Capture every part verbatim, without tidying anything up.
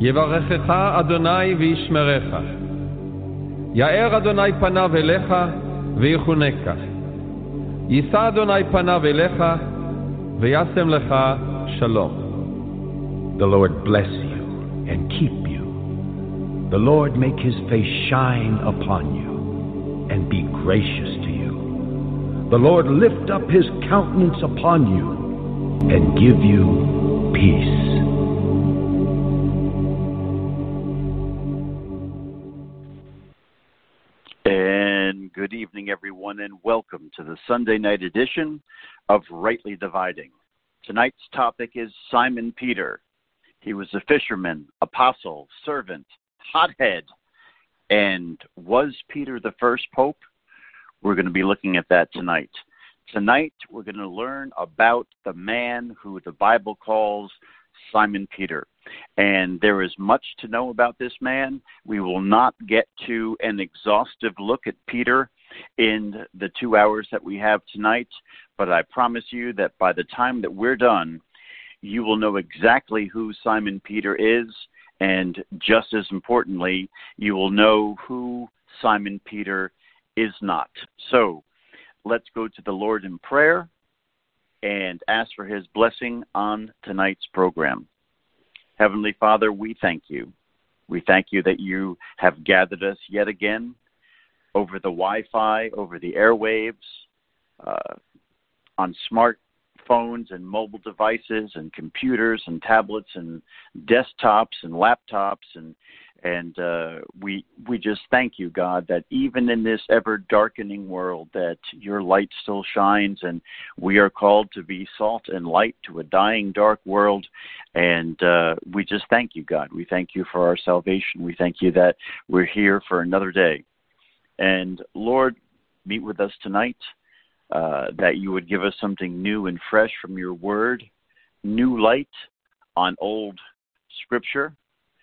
יברכך אדוני וישמרך. יאר אדוני פניו אליך ויחונך. יישא אדוני פניו אליך וישם לך שלום. The Lord bless you and keep you. The Lord make his face shine upon you and be gracious to you. The Lord lift up his countenance upon you and give you peace. And good evening, everyone, and welcome to the Sunday night edition of Rightly Dividing. Tonight's topic is Simon Peter. He was a fisherman, apostle, servant, hothead. And was Peter the first pope? We're going to be looking at that tonight. Tonight, we're going to learn about the man who the Bible calls Simon Peter. And there is much to know about this man. We will not get to an exhaustive look at Peter in the two hours that we have tonight, but I promise you that by the time that we're done, you will know exactly who Simon Peter is, and just as importantly, you will know who Simon Peter is not. So let's go to the Lord in prayer and ask for his blessing on tonight's program. Heavenly Father, we thank you. We thank you that you have gathered us yet again over the Wi-Fi, over the airwaves, uh, on smartphones and mobile devices and computers and tablets and desktops and laptops. And and uh, we we just thank you, God, that even in this ever-darkening world, that your light still shines, and we are called to be salt and light to a dying, dark world. And uh, we just thank you, God. We thank you for our salvation. We thank you that we're here for another day. And, Lord, meet with us tonight, uh, that you would give us something new and fresh from your word, new light on old scripture,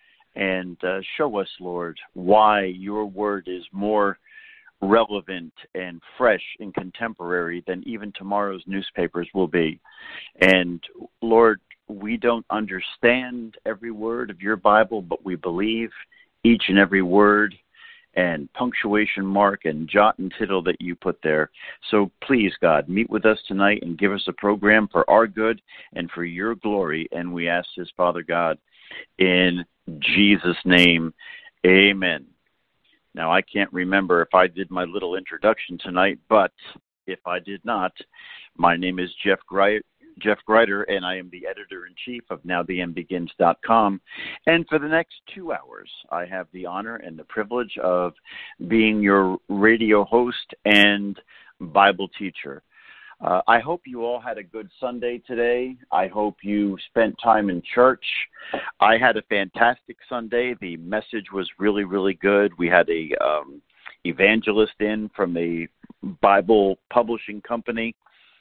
and uh, show us, Lord, why your word is more relevant and fresh and contemporary than even tomorrow's newspapers will be. And, Lord, we don't understand every word of your Bible, but we believe each and every word and punctuation mark and jot and tittle that you put there. So please, God, meet with us tonight and give us a program for our good and for your glory. And we ask this, Father God, in Jesus' name, amen. Now, I can't remember if I did my little introduction tonight, but if I did not, my name is Jeff Greiter. Jeff Greiter, and I am the editor-in-chief of Now The End Begins dot com. And for the next two hours, I have the honor and the privilege of being your radio host and Bible teacher. Uh, I hope you all had a good Sunday today. I hope you spent time in church. I had a fantastic Sunday. The message was really, really good. We had a um, evangelist in from a Bible publishing company,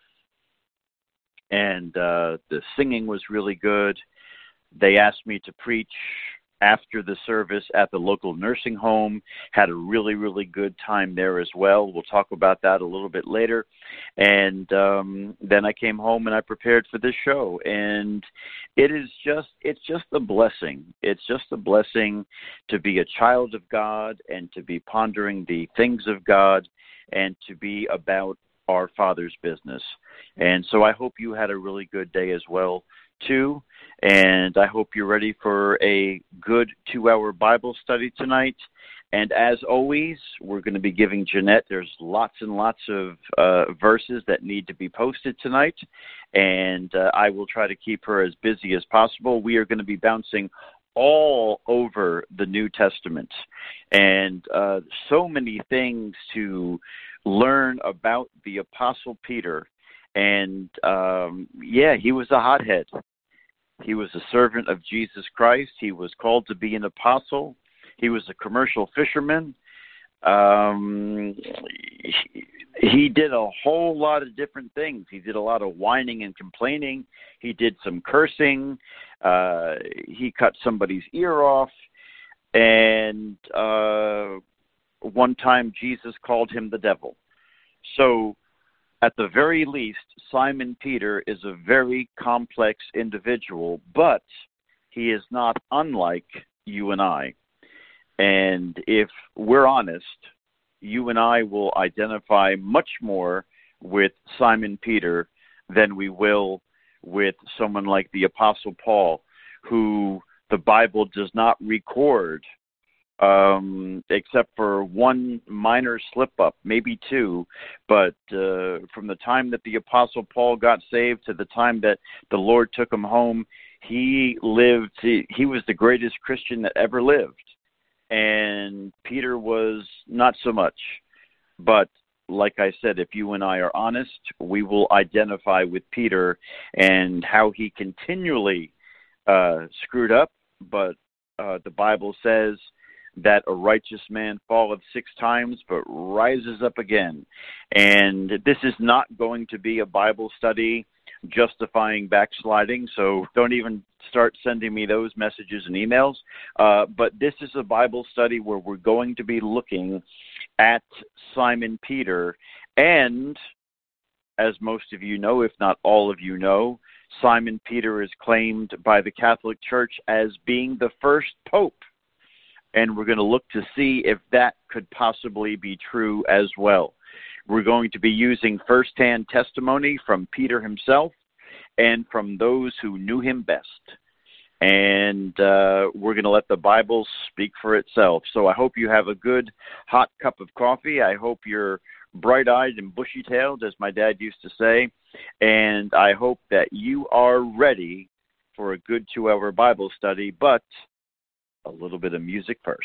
and uh, the singing was really good. They asked me to preach after the service at the local nursing home. Had a really, really good time there as well. We'll talk about that a little bit later. And um, then I came home and I prepared for this show. And it is just, it's just a blessing. It's just a blessing to be a child of God and to be pondering the things of God and to be about our Father's business. And so I hope you had a really good day as well, too. And I hope you're ready for a good two-hour Bible study tonight. And as always, we're going to be giving Jeanette, there's lots and lots of uh, verses that need to be posted tonight. And uh, I will try to keep her as busy as possible. We are going to be bouncing all over the New Testament. And uh, so many things to learn about the Apostle Peter. And, um, yeah, he was a hothead. He was a servant of Jesus Christ. He was called to be an apostle. He was a commercial fisherman. Um, he, he did a whole lot of different things. He did a lot of whining and complaining. He did some cursing. Uh, he cut somebody's ear off. And uh, one time Jesus called him the devil. So at the very least, Simon Peter is a very complex individual, but he is not unlike you and I. And if we're honest, you and I will identify much more with Simon Peter than we will with someone like the Apostle Paul, who the Bible does not record um, except for one minor slip-up, maybe two. But uh, from the time that the Apostle Paul got saved to the time that the Lord took him home, he lived, he, he was the greatest Christian that ever lived. And Peter was not so much. But like I said, if you and I are honest, we will identify with Peter and how he continually uh, screwed up. But uh, the Bible says that a righteous man falleth six times but rises up again. And this is not going to be a Bible study justifying backsliding, so don't even start sending me those messages and emails. Uh, but this is a Bible study where we're going to be looking at Simon Peter. And as most of you know, if not all of you know, Simon Peter is claimed by the Catholic Church as being the first pope. And we're going to look to see if that could possibly be true as well. We're going to be using firsthand testimony from Peter himself and from those who knew him best. And uh, we're going to let the Bible speak for itself. So I hope you have a good hot cup of coffee. I hope you're bright-eyed and bushy-tailed, as my dad used to say. And I hope that you are ready for a good two-hour Bible study, but a little bit of music first.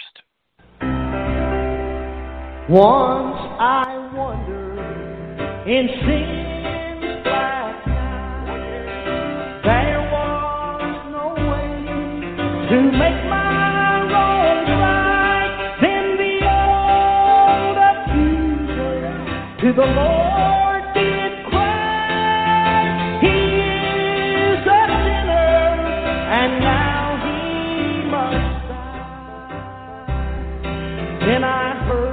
Once I wandered in sin's black night. There was no way to make my wrongs right. Then the old accuser to the Lord did cry. He is a sinner, and now he must die. Then I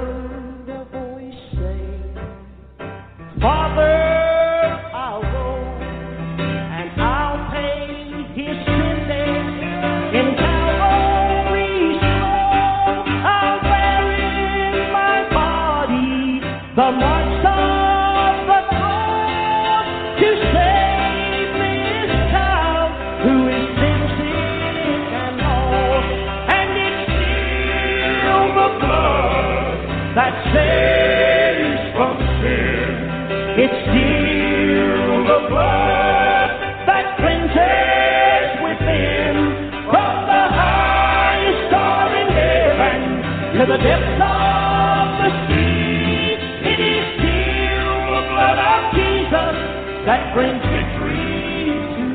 Father, I'll go, and I'll pay his sin debt in Calvary's throne. I'll bear in my body the marks of the cross to save this child who is sin sick and lost. And it's still the blood that saves from sin. It's still the blood that cleanses within, from the highest star in heaven to the depths of the sea. It is still the blood of Jesus that brings victory to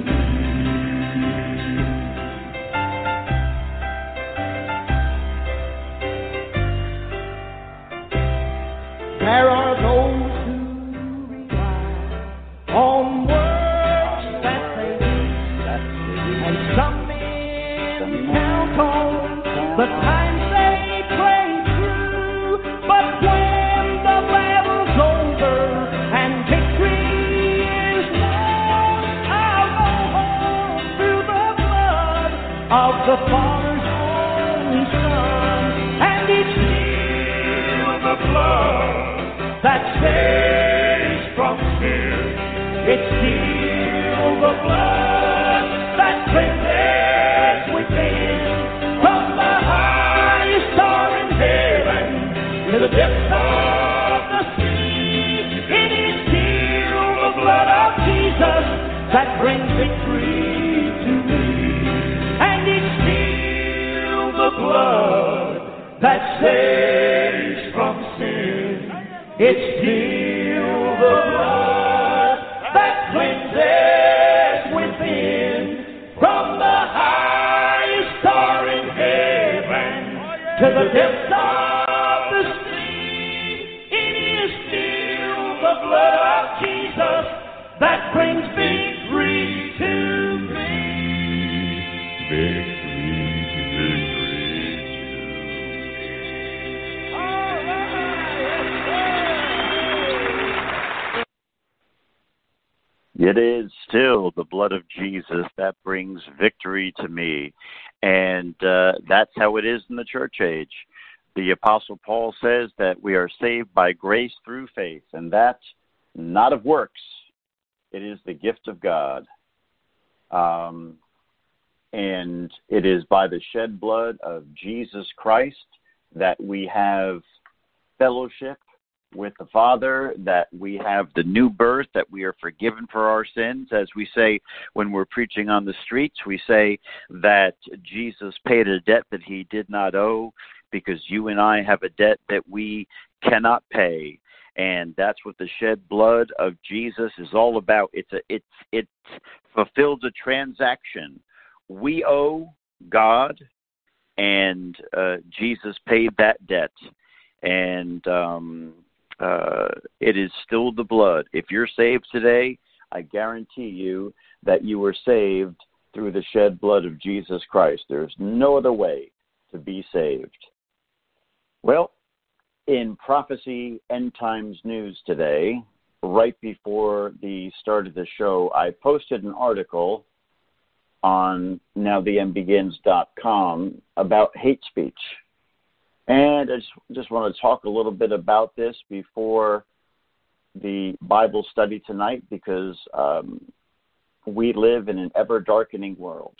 me. There are those on works that they do, and some men count on the times they pray through. But when the battle's over and victory is won, I'll go home through the blood of the Father's only Son. And it's still the blood that saves from sin. It's still the blood that cleanses within, from the highest star in heaven to the depths of the sea. It is still the blood of Jesus that brings victory to me. And it's still the blood that saves from sin. It's still the blood that cleanses within, from the highest star in heaven to the depths of the sea. It is still the blood of Jesus that brings victory to me. Victory, victory to me. All right. It is still the blood of Jesus that brings victory to me. And uh, that's how it is in the church age. The Apostle Paul says that we are saved by grace through faith, and that's not of works. It is the gift of God. Um, and it is by the shed blood of Jesus Christ that we have fellowship with the Father, that we have the new birth, that we are forgiven for our sins. As we say when we're preaching on the streets, we say that Jesus paid a debt that he did not owe, because you and I have a debt that we cannot pay. And that's what the shed blood of Jesus is all about. It's a, it's, it fulfills a transaction. We owe God, and uh, Jesus paid that debt. And um, uh, it is still the blood. If you're saved today, I guarantee you that you were saved through the shed blood of Jesus Christ. There's no other way to be saved. Well, in Prophecy End Times News today, right before the start of the show, I posted an article on now the end begins dot com about hate speech. And I just, just want to talk a little bit about this before the Bible study tonight, because um, we live in an ever-darkening world.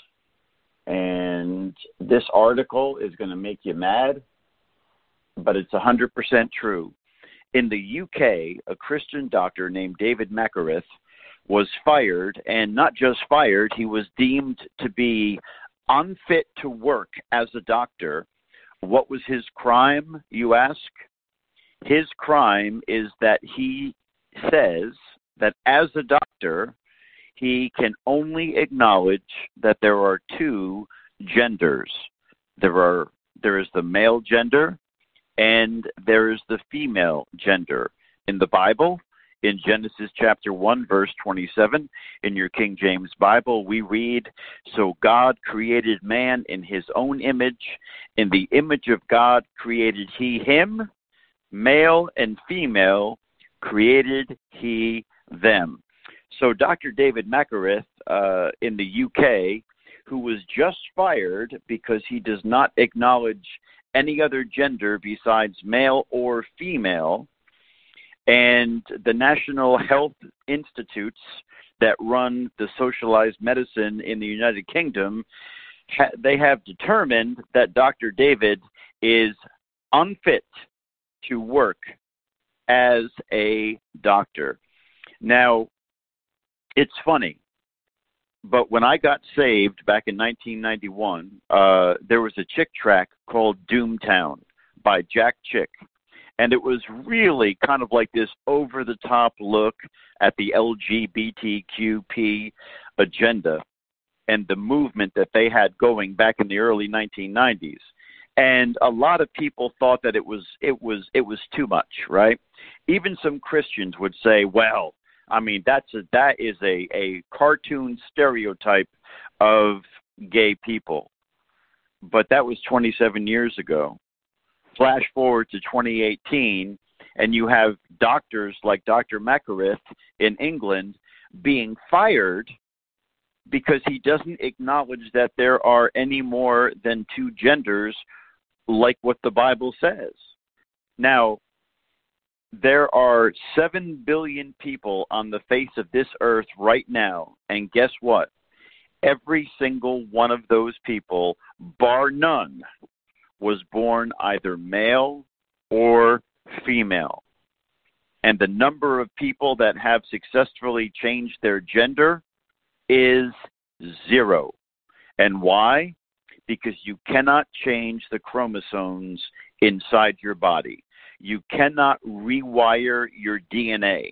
And this article is going to make you mad, but it's one hundred percent true. In the U K, a Christian doctor named David Makareth was fired, and not just fired, he was deemed to be unfit to work as a doctor. What was his crime, you ask? His crime is that he says that as a doctor, he can only acknowledge that there are two genders. There are there is the male gender, and there is the female gender. In the Bible, in Genesis chapter one, verse twenty-seven, in your King James Bible, we read, "So God created man in his own image. In the image of God created he him. Male and female created he them." So Doctor David Makareth uh, in the U K, who was just fired because he does not acknowledge any other gender besides male or female, and the National Health Institutes that run the socialized medicine in the United Kingdom, ha- they have determined that Doctor David is unfit to work as a doctor. Now, it's funny, but when I got saved back in nineteen ninety-one, uh, there was a Chick tract called Doomtown by Jack Chick. And it was really kind of like this over-the-top look at the L G B T Q P agenda and the movement that they had going back in the early nineteen nineties. And a lot of people thought that it was it was it was too much, right? Even some Christians would say, "Well, I mean, that's a, that is a, a cartoon stereotype of gay people." But that was twenty-seven years ago. Flash forward to twenty eighteen, and you have doctors like Doctor Makareth in England being fired because he doesn't acknowledge that there are any more than two genders like what the Bible says. Now, there are seven billion people on the face of this earth right now, and guess what? Every single one of those people, bar none, was born either male or female. And the number of people that have successfully changed their gender is zero. And why? Because you cannot change the chromosomes inside your body. You cannot rewire your D N A.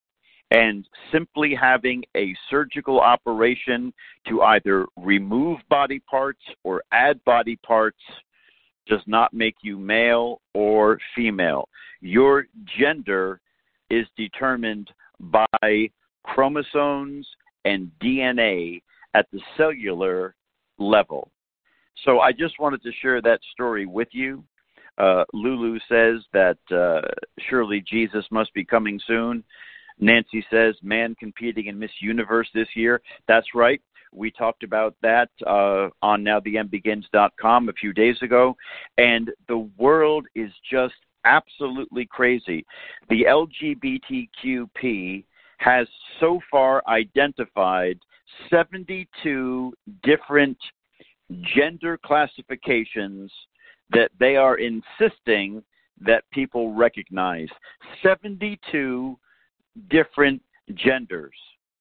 And simply having a surgical operation to either remove body parts or add body parts does not make you male or female. Your gender is determined by chromosomes and D N A at the cellular level. So I just wanted to share that story with you. Uh, Lulu says that uh, surely Jesus must be coming soon. Nancy says, man competing in Miss Universe this year. That's right. We talked about that uh, on now the end begins dot com a few days ago, and the world is just absolutely crazy. The L G B T Q P has so far identified seventy-two different gender classifications that they are insisting that people recognize. seventy-two different genders.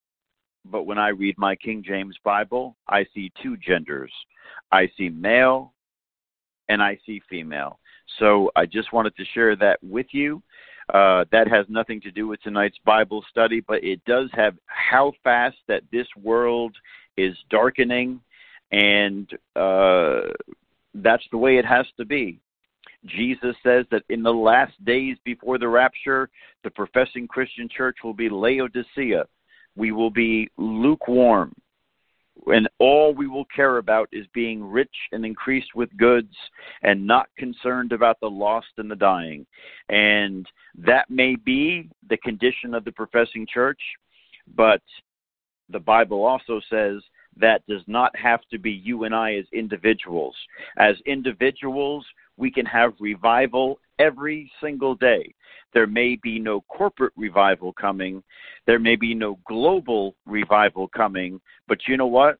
But when I read my King James Bible, I see two genders. I see male and I see female. So I just wanted to share that with you. Uh, that has nothing to do with tonight's Bible study, but it does have how fast that this world is darkening, and uh, that's the way it has to be. Jesus says that in the last days before the rapture, the professing Christian church will be Laodicea. We will be lukewarm, and all we will care about is being rich and increased with goods and not concerned about the lost and the dying. And that may be the condition of the professing church, but the Bible also says that does not have to be you and I as individuals. As individuals, we can have revival every single day. There may be no corporate revival coming. There may be no global revival coming. But you know what?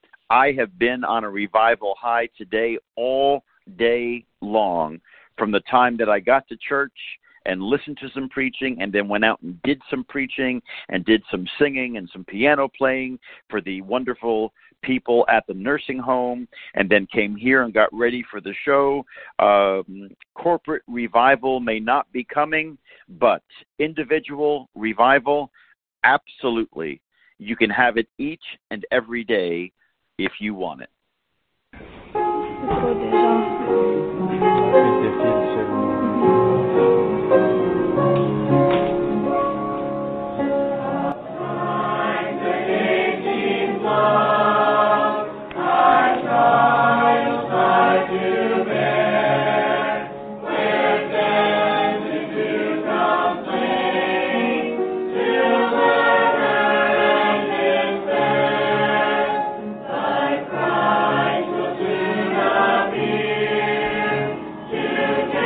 I have been on a revival high today all day long, from the time that I got to church and listened to some preaching and then went out and did some preaching and did some singing and some piano playing for the wonderful people at the nursing home, and then came here and got ready for the show. Um, corporate revival may not be coming, but individual revival, absolutely. You can have it each and every day if you want it. Together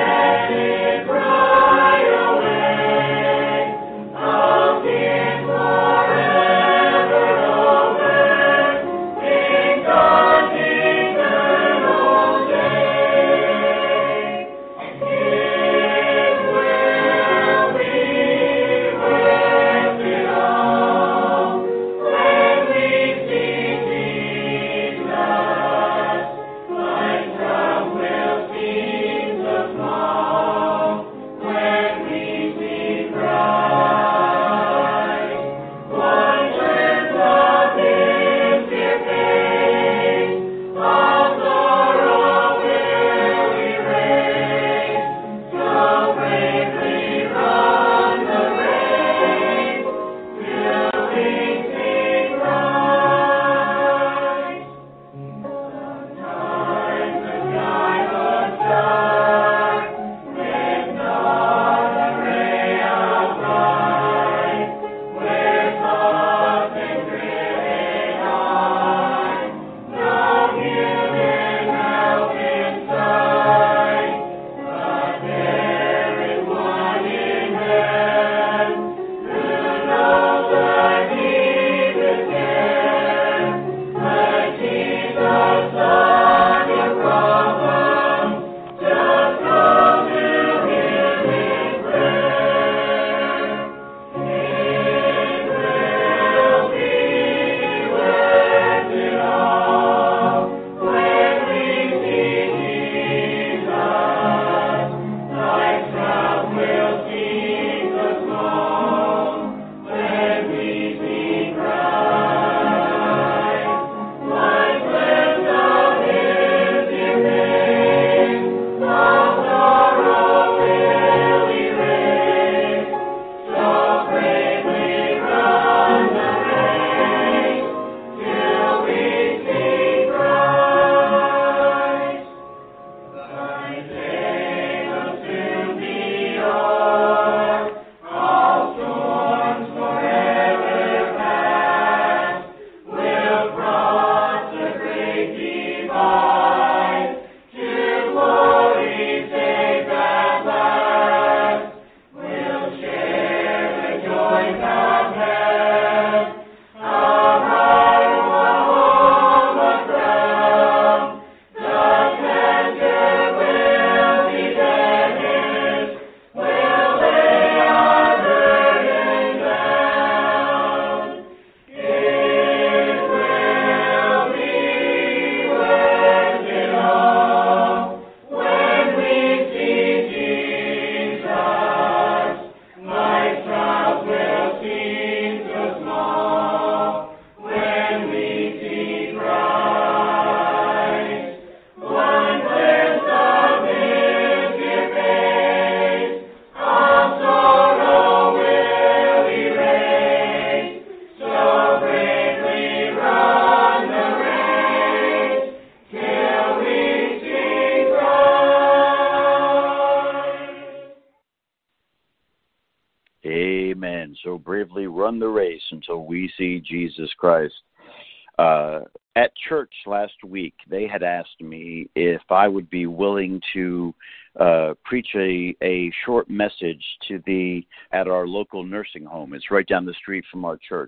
bravely run the race until we see Jesus Christ. Uh, at church last week, they had asked me if I would be willing to uh, preach a, a short message to the at our local nursing home. It's right down the street from our church.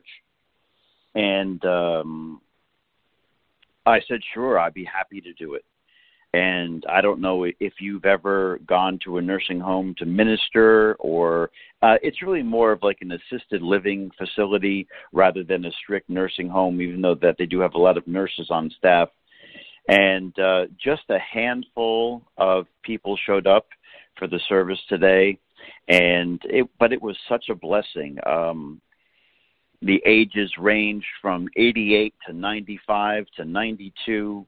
And um, I said, sure, I'd be happy to do it. And I don't know if you've ever gone to a nursing home to minister, or uh, it's really more of like an assisted living facility rather than a strict nursing home, even though that they do have a lot of nurses on staff. And uh, just a handful of people showed up for the service today, and it, but it was such a blessing. Um, the ages ranged from eighty-eight to ninety-five to ninety-two.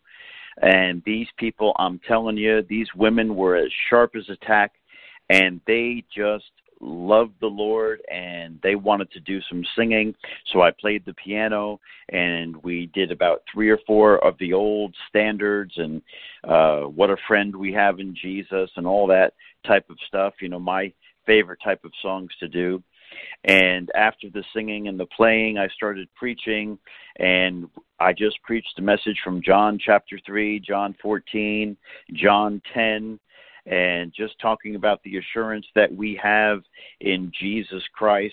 And these people, I'm telling you, these women were as sharp as a tack, and they just loved the Lord, and they wanted to do some singing. So I played the piano, and we did about three or four of the old standards and uh, What a Friend We Have in Jesus and all that type of stuff, you know, my favorite type of songs to do. And after the singing and the playing, I started preaching, and I just preached a message from John chapter three, John fourteen, John ten, and just talking about the assurance that we have in Jesus Christ.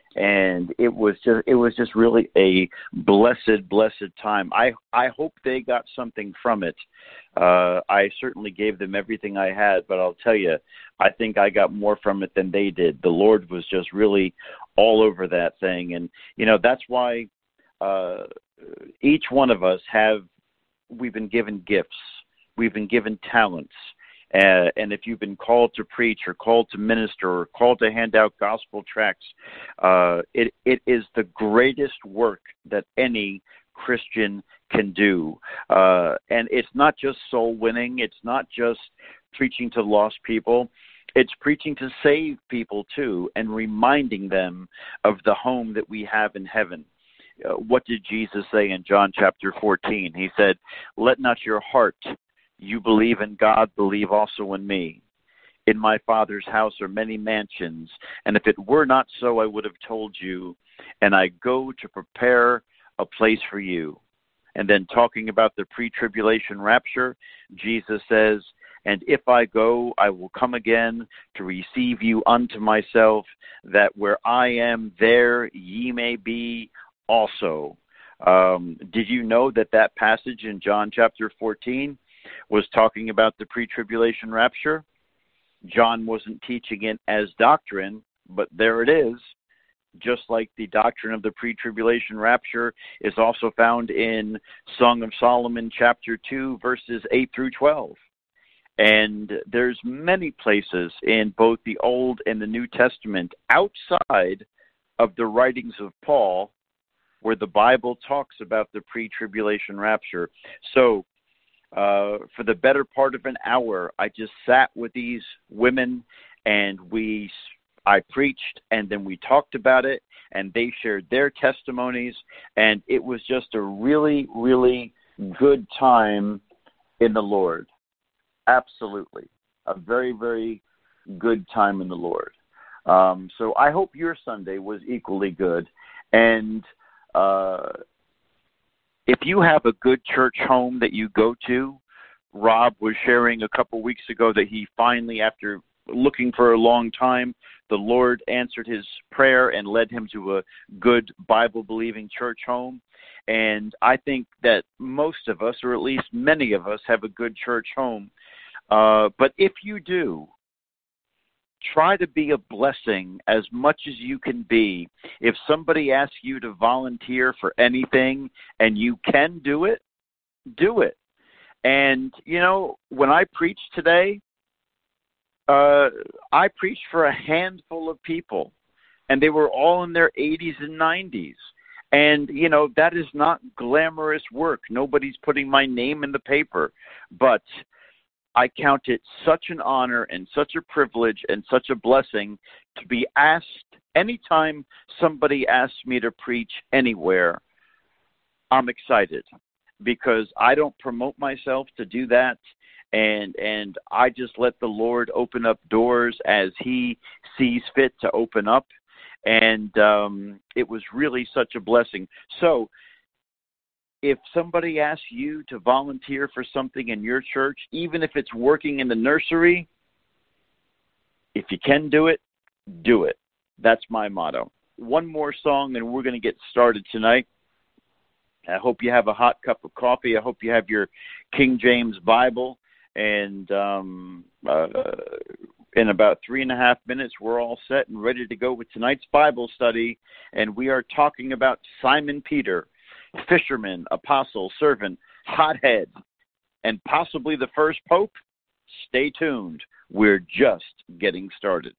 And it was just, it was just really a blessed, blessed time. I, I hope they got something from it. Uh, I certainly gave them everything I had, but I'll tell you, I think I got more from it than they did. The Lord was just really all over that thing. And, you know, that's why uh, each one of us have, we've been given gifts. We've been given talents. Uh, and if you've been called to preach or called to minister or called to hand out gospel tracts, uh, it, it is the greatest work that any Christian can do. Uh, and it's not just soul winning. It's not just preaching to lost people. It's preaching to save people too, and reminding them of the home that we have in heaven. Uh, what did Jesus say in John chapter fourteen? He said, "Let not your heart, you believe in God, believe also in me. In my Father's house are many mansions, and if it were not so, I would have told you, and I go to prepare a place for you." And then talking about the pre-tribulation rapture, Jesus says, "And if I go, I will come again to receive you unto myself, that where I am, there ye may be also." Um, did you know that that passage in John chapter fourteen was talking about the pre-tribulation rapture? John wasn't teaching it as doctrine, but there it is. Just like the doctrine of the pre-tribulation rapture is also found in Song of Solomon chapter two, verses eight through twelve. And there's many places in both the Old and the New Testament outside of the writings of Paul where the Bible talks about the pre-tribulation rapture. So uh, for the better part of an hour, I just sat with these women, and we I preached, and then we talked about it, and they shared their testimonies, and it was just a really, really good time in the Lord. Absolutely. A very, very good time in the Lord. Um, so I hope your Sunday was equally good. And uh, if you have a good church home that you go to, Rob was sharing a couple weeks ago that he finally, after looking for a long time, the Lord answered his prayer and led him to a good Bible-believing church home. And I think that most of us, or at least many of us, have a good church home. Uh, but if you do, try to be a blessing as much as you can be. If somebody asks you to volunteer for anything and you can do it, do it. And, you know, when I preached today, uh, I preached for a handful of people, and they were all in their eighties and nineties. And, you know, that is not glamorous work. Nobody's putting my name in the paper. But I count it such an honor and such a privilege and such a blessing to be asked anytime somebody asks me to preach anywhere. I'm excited because I don't promote myself to do that. And and I just let the Lord open up doors as he sees fit to open up. And um, it was really such a blessing. So if somebody asks you to volunteer for something in your church, even if it's working in the nursery, if you can do it, do it. That's my motto. One more song and we're going to get started tonight. I hope you have a hot cup of coffee. I hope you have your King James Bible. And um, uh, in about three and a half minutes, we're all set and ready to go with tonight's Bible study. And we are talking about Simon Peter, fisherman, apostle, servant, hothead, and possibly the first pope. Stay tuned. We're just getting started.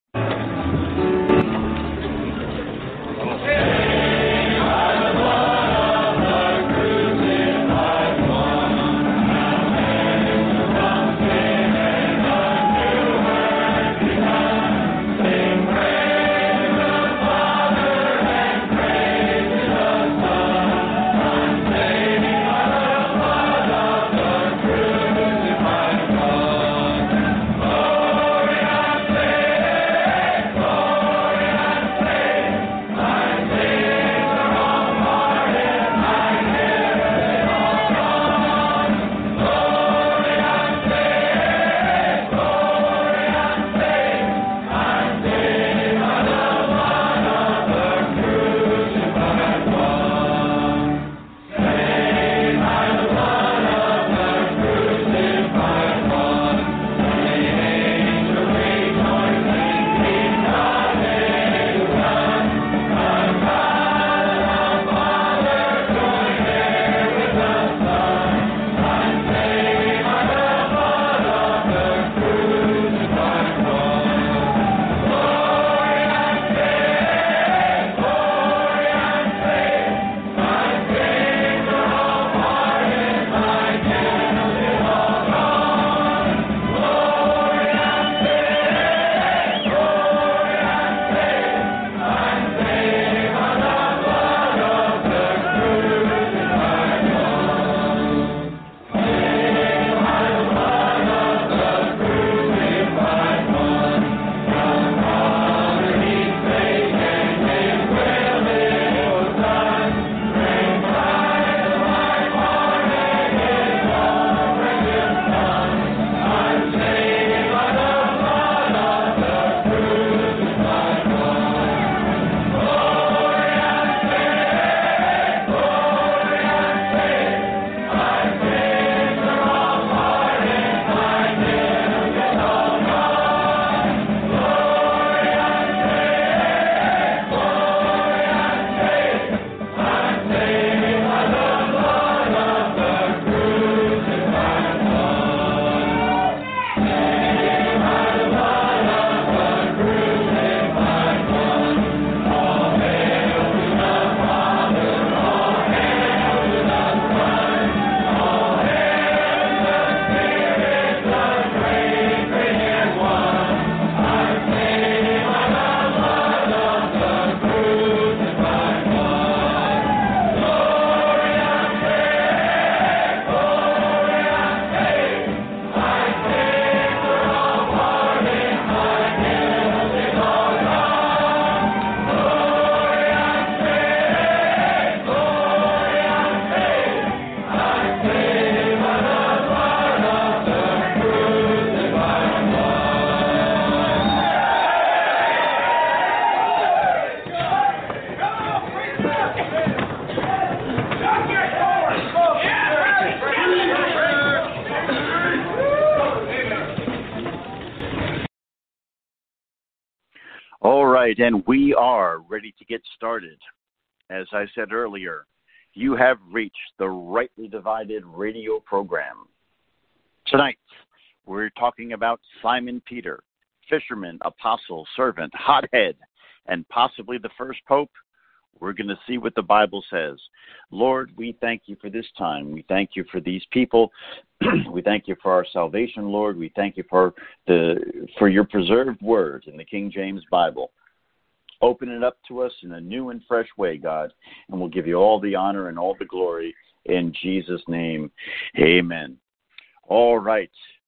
right, and we are ready to get started. As I said earlier, you have reached the Rightly Divided radio program. Tonight, we're talking about Simon Peter, fisherman, apostle, servant, hothead, and possibly the first pope. We're going to see what the Bible says. Lord, we thank you for this time. We thank you for these people. We thank you for our salvation, Lord. We thank you for the for your preserved word in the King James Bible. Open it up to us in a new and fresh way, God, and we'll give you all the honor and all the glory in Jesus' name. Amen. All right,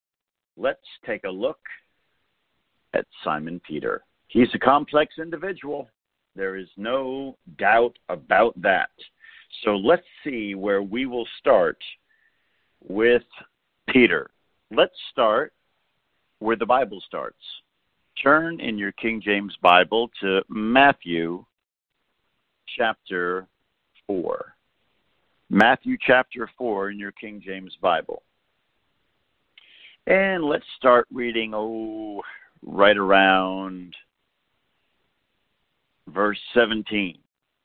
let's take a look at Simon Peter. He's a complex individual. There is no doubt about that. So let's see where we will start with Peter. Let's start where the Bible starts. Turn in your King James Bible to Matthew chapter four. Matthew chapter four in your King James Bible. And let's start reading, oh, right around verse seventeen.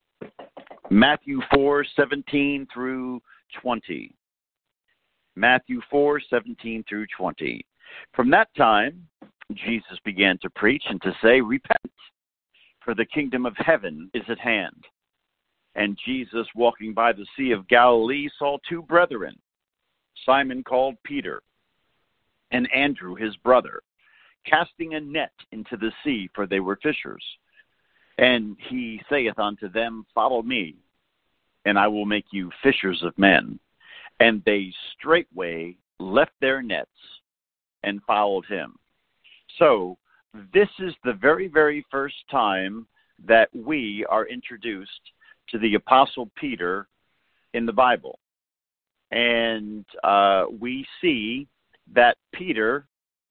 Matthew four, seventeen through twenty. Matthew four, seventeen through twenty. From that time, Jesus began to preach and to say, "Repent, for the kingdom of heaven is at hand." And Jesus, walking by the Sea of Galilee, saw two brethren, Simon called Peter, and Andrew his brother, casting a net into the sea, for they were fishers. And he saith unto them, "Follow me, and I will make you fishers of men." And they straightway left their nets and followed him. So this is the very, very first time that we are introduced to the Apostle Peter in the Bible. And uh, we see that Peter,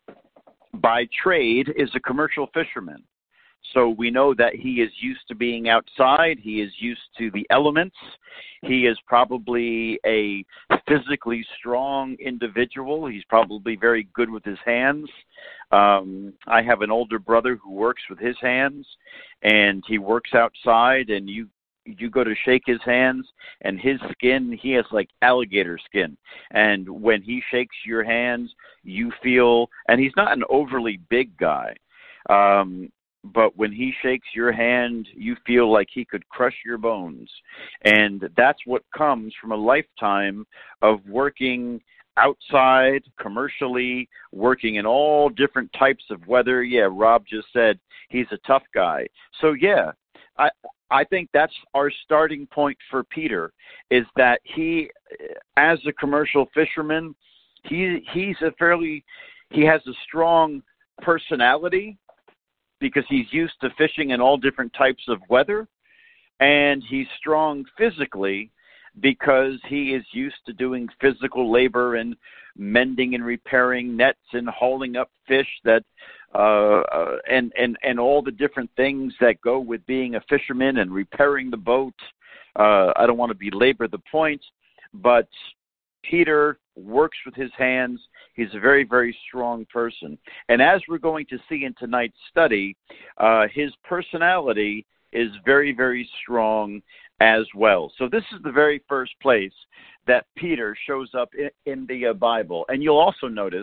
by trade, is a commercial fisherman. So we know that he is used to being outside. He is used to the elements. He is probably a physically strong individual. He's probably very good with his hands. Um, I have an older brother who works with his hands, and he works outside, and you you go to shake his hands, and his skin, he has like alligator skin. And when he shakes your hands, you feel, and he's not an overly big guy, um, but when he shakes your hand, you feel like he could crush your bones. And that's what comes from a lifetime of working outside, commercially, working in all different types of weather. Yeah, Rob just said he's a tough guy. So yeah, I I think that's our starting point for Peter, is that he, as a commercial fisherman, he he's a fairly, he has a strong personality because he's used to fishing in all different types of weather, and he's strong physically because he is used to doing physical labor and mending and repairing nets and hauling up fish that uh, uh, and, and, and all the different things that go with being a fisherman and repairing the boat. Uh, I don't want to belabor the point, but Peter works with his hands. He's a very, very strong person. And as we're going to see in tonight's study, uh, his personality is very, very strong as well. So this is the very first place that Peter shows up in, in the uh, Bible. And you'll also notice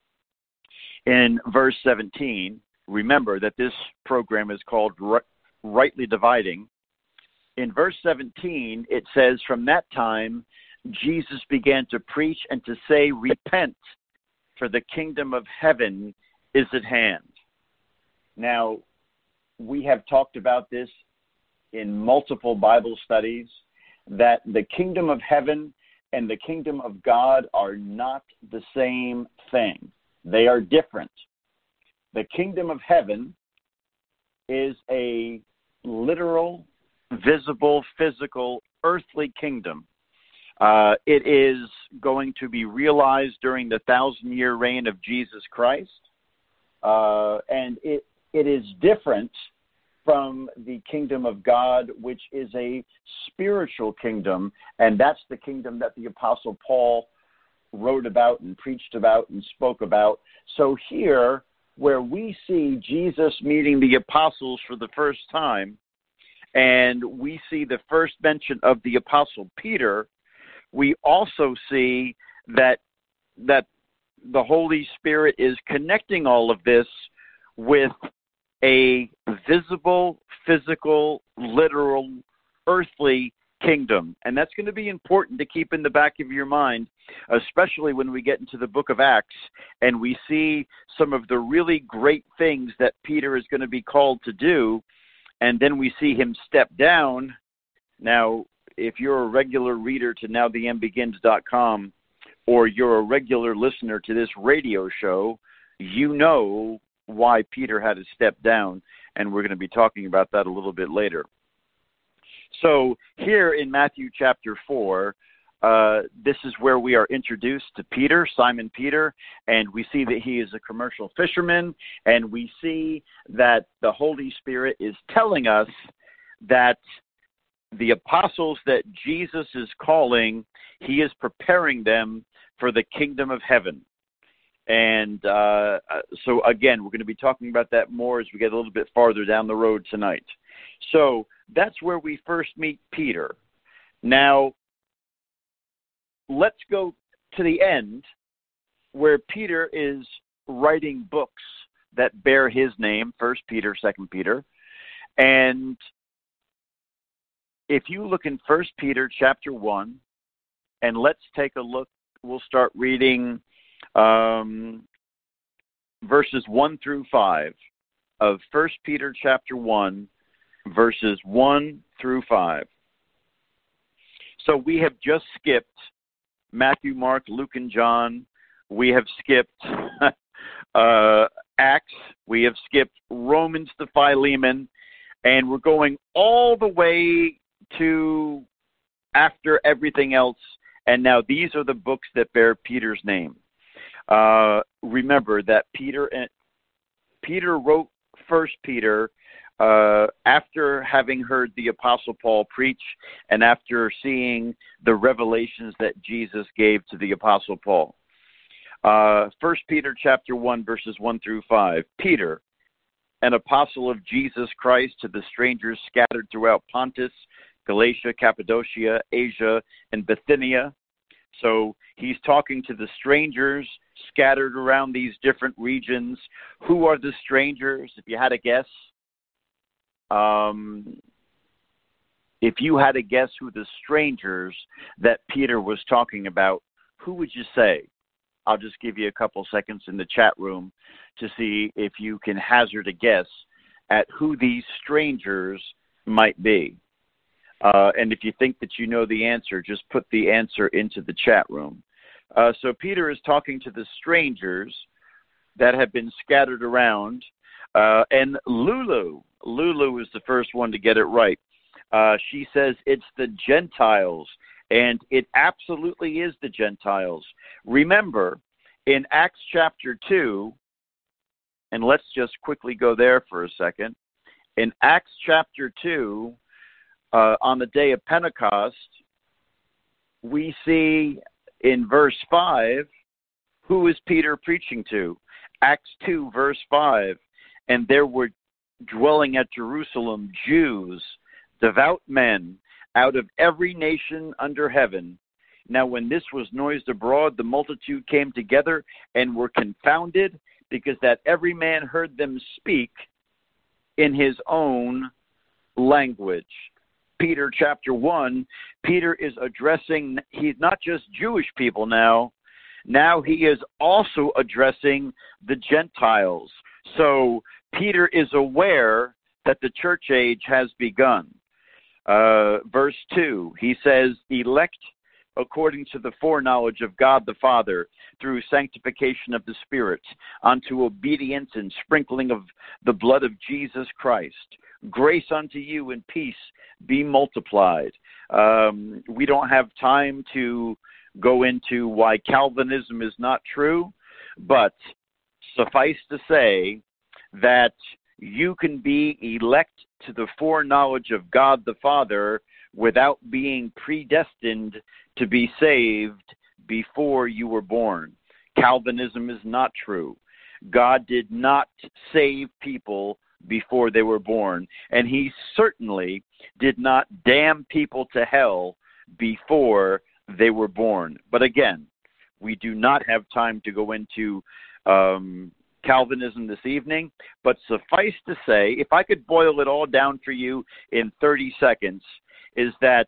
in verse seventeen, remember that this program is called Rightly Dividing. In verse seventeen, it says, "From that time, Jesus began to preach and to say, 'Repent, for the kingdom of heaven is at hand.'" Now, we have talked about this in multiple Bible studies, that the kingdom of heaven and the kingdom of God are not the same thing. They are different. The kingdom of heaven is a literal, visible, physical, earthly kingdom. Uh, it is going to be realized during the thousand-year reign of Jesus Christ, uh, and it it is different from the kingdom of God, which is a spiritual kingdom, and that's the kingdom that the Apostle Paul wrote about and preached about and spoke about. So here, where we see Jesus meeting the apostles for the first time, and we see the first mention of the Apostle Peter, we also see that that the Holy Spirit is connecting all of this with a visible, physical, literal, earthly kingdom. And that's going to be important to keep in the back of your mind, especially when we get into the book of Acts and we see some of the really great things that Peter is going to be called to do, and then we see him step down. Now, if you're a regular reader to now the end begins dot com, or you're a regular listener to this radio show, you know why Peter had to step down. and we're going to be talking about that a little bit later. So here in Matthew chapter four, uh, this is where we are introduced to Peter, Simon Peter, and we see that he is a commercial fisherman, and we see that the Holy Spirit is telling us that the apostles that Jesus is calling, he is preparing them for the kingdom of heaven. And uh, so, again, we're going to be talking about that more as we get a little bit farther down the road tonight. So that's where we first meet Peter. Now, let's go to the end where Peter is writing books that bear his name, First Peter, Second Peter. And if you look in First Peter chapter one, and let's take a look, we'll start reading um, verses one through five of First Peter chapter one, verses one through five. So we have just skipped Matthew, Mark, Luke, and John. We have skipped uh, Acts. We have skipped Romans to Philemon. And we're going all the way to after everything else. And now these are the books that bear Peter's name. Uh, remember that Peter, Peter wrote First Peter Uh, after having heard the Apostle Paul preach and after seeing the revelations that Jesus gave to the Apostle Paul. Uh, First Peter chapter one, verses one through five. Peter, an apostle of Jesus Christ, to the strangers scattered throughout Pontus, Galatia, Cappadocia, Asia, and Bithynia. So he's talking to the strangers scattered around these different regions. Who are the strangers, if you had a guess? Um, if you had to guess who the strangers that Peter was talking about, who would you say? I'll just give you a couple seconds in the chat room to see if you can hazard a guess at who these strangers might be. Uh, and if you think that you know the answer, just put the answer into the chat room. Uh, so Peter is talking to the strangers that have been scattered around. Uh, and Lulu, Lulu is the first one to get it right. Uh, she says it's the Gentiles, and it absolutely is the Gentiles. Remember, in Acts chapter two, and let's just quickly go there for a second. In Acts chapter two, uh, on the day of Pentecost, we see in verse five, who is Peter preaching to? Acts two, verse five. And there were dwelling at Jerusalem Jews, devout men, out of every nation under heaven. Now when this was noised abroad, the multitude came together and were confounded, because that every man heard them speak in his own language. Peter chapter one, Peter is addressing, he's not just Jewish people now, now he is also addressing the Gentiles. So Peter is aware that the church age has begun. Uh, verse two, he says, elect according to the foreknowledge of God the Father through sanctification of the Spirit, unto obedience and sprinkling of the blood of Jesus Christ. Grace unto you and peace be multiplied. Um, we don't have time to go into why Calvinism is not true, but suffice to say that you can be elect to the foreknowledge of God the Father without being predestined to be saved before you were born. Calvinism is not true. God did not save people before they were born, and he certainly did not damn people to hell before they were born. But again, we do not have time to go into um, Calvinism this evening, but suffice to say, if I could boil it all down for you in thirty seconds, is that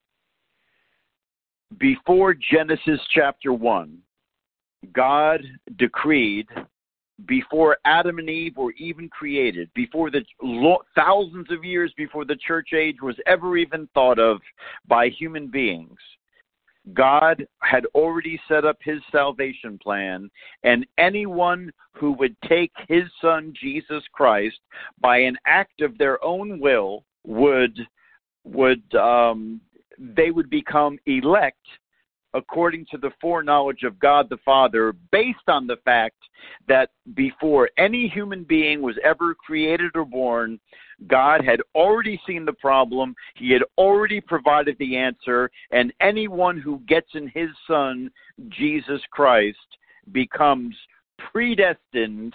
before Genesis chapter one, God decreed, before Adam and Eve were even created, before the thousands of years before the church age was ever even thought of by human beings, God had already set up his salvation plan, and anyone who would take his son, Jesus Christ, by an act of their own will would, would um, they would become elect according to the foreknowledge of God the Father, based on the fact that before any human being was ever created or born, God had already seen the problem, he had already provided the answer, and anyone who gets in his son, Jesus Christ, becomes predestined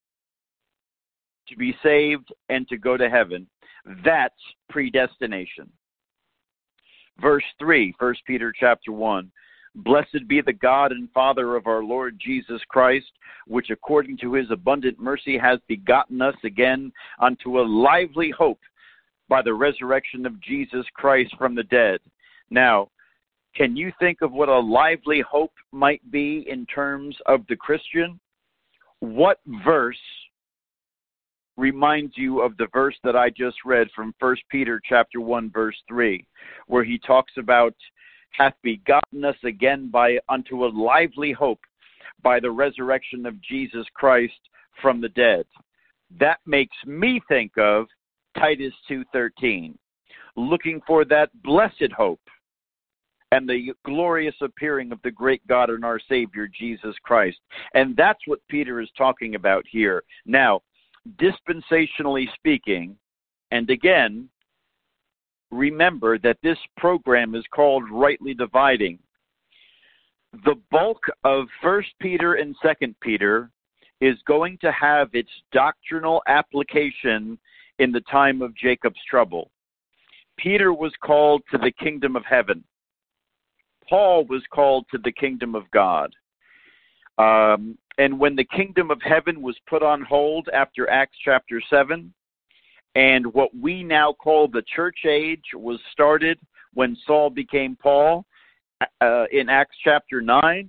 to be saved and to go to heaven. That's predestination. Verse three, First Peter chapter one. Blessed be the God and Father of our Lord Jesus Christ, which according to his abundant mercy has begotten us again unto a lively hope by the resurrection of Jesus Christ from the dead. Now, can you think of what a lively hope might be in terms of the Christian? What verse reminds you of the verse that I just read from First Peter chapter one, verse three, where he talks about hath begotten us again by unto a lively hope by the resurrection of Jesus Christ from the dead. That makes me think of Titus two thirteen, looking for that blessed hope and the glorious appearing of the great God and our Savior, Jesus Christ. And that's what Peter is talking about here. Now, dispensationally speaking, and again, remember that this program is called Rightly Dividing. The bulk of First Peter and Second Peter is going to have its doctrinal application in the time of Jacob's trouble. Peter was called to the kingdom of heaven. Paul was called to the kingdom of God. Um, and when the kingdom of heaven was put on hold after Acts chapter seven, and what we now call the church age was started when Saul became Paul uh, in Acts chapter nine.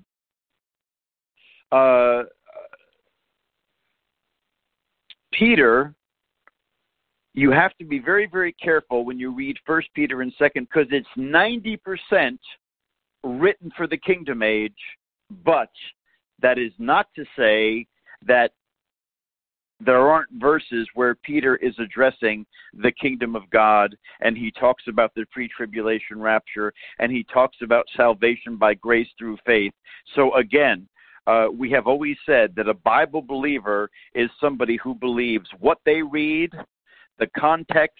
Uh, Peter, you have to be very, very careful when you read First Peter and Second, because it's ninety percent written for the kingdom age, but that is not to say that there aren't verses where Peter is addressing the kingdom of God, and he talks about the pre-tribulation rapture, and he talks about salvation by grace through faith. So again, uh, we have always said that a Bible believer is somebody who believes what they read, the context,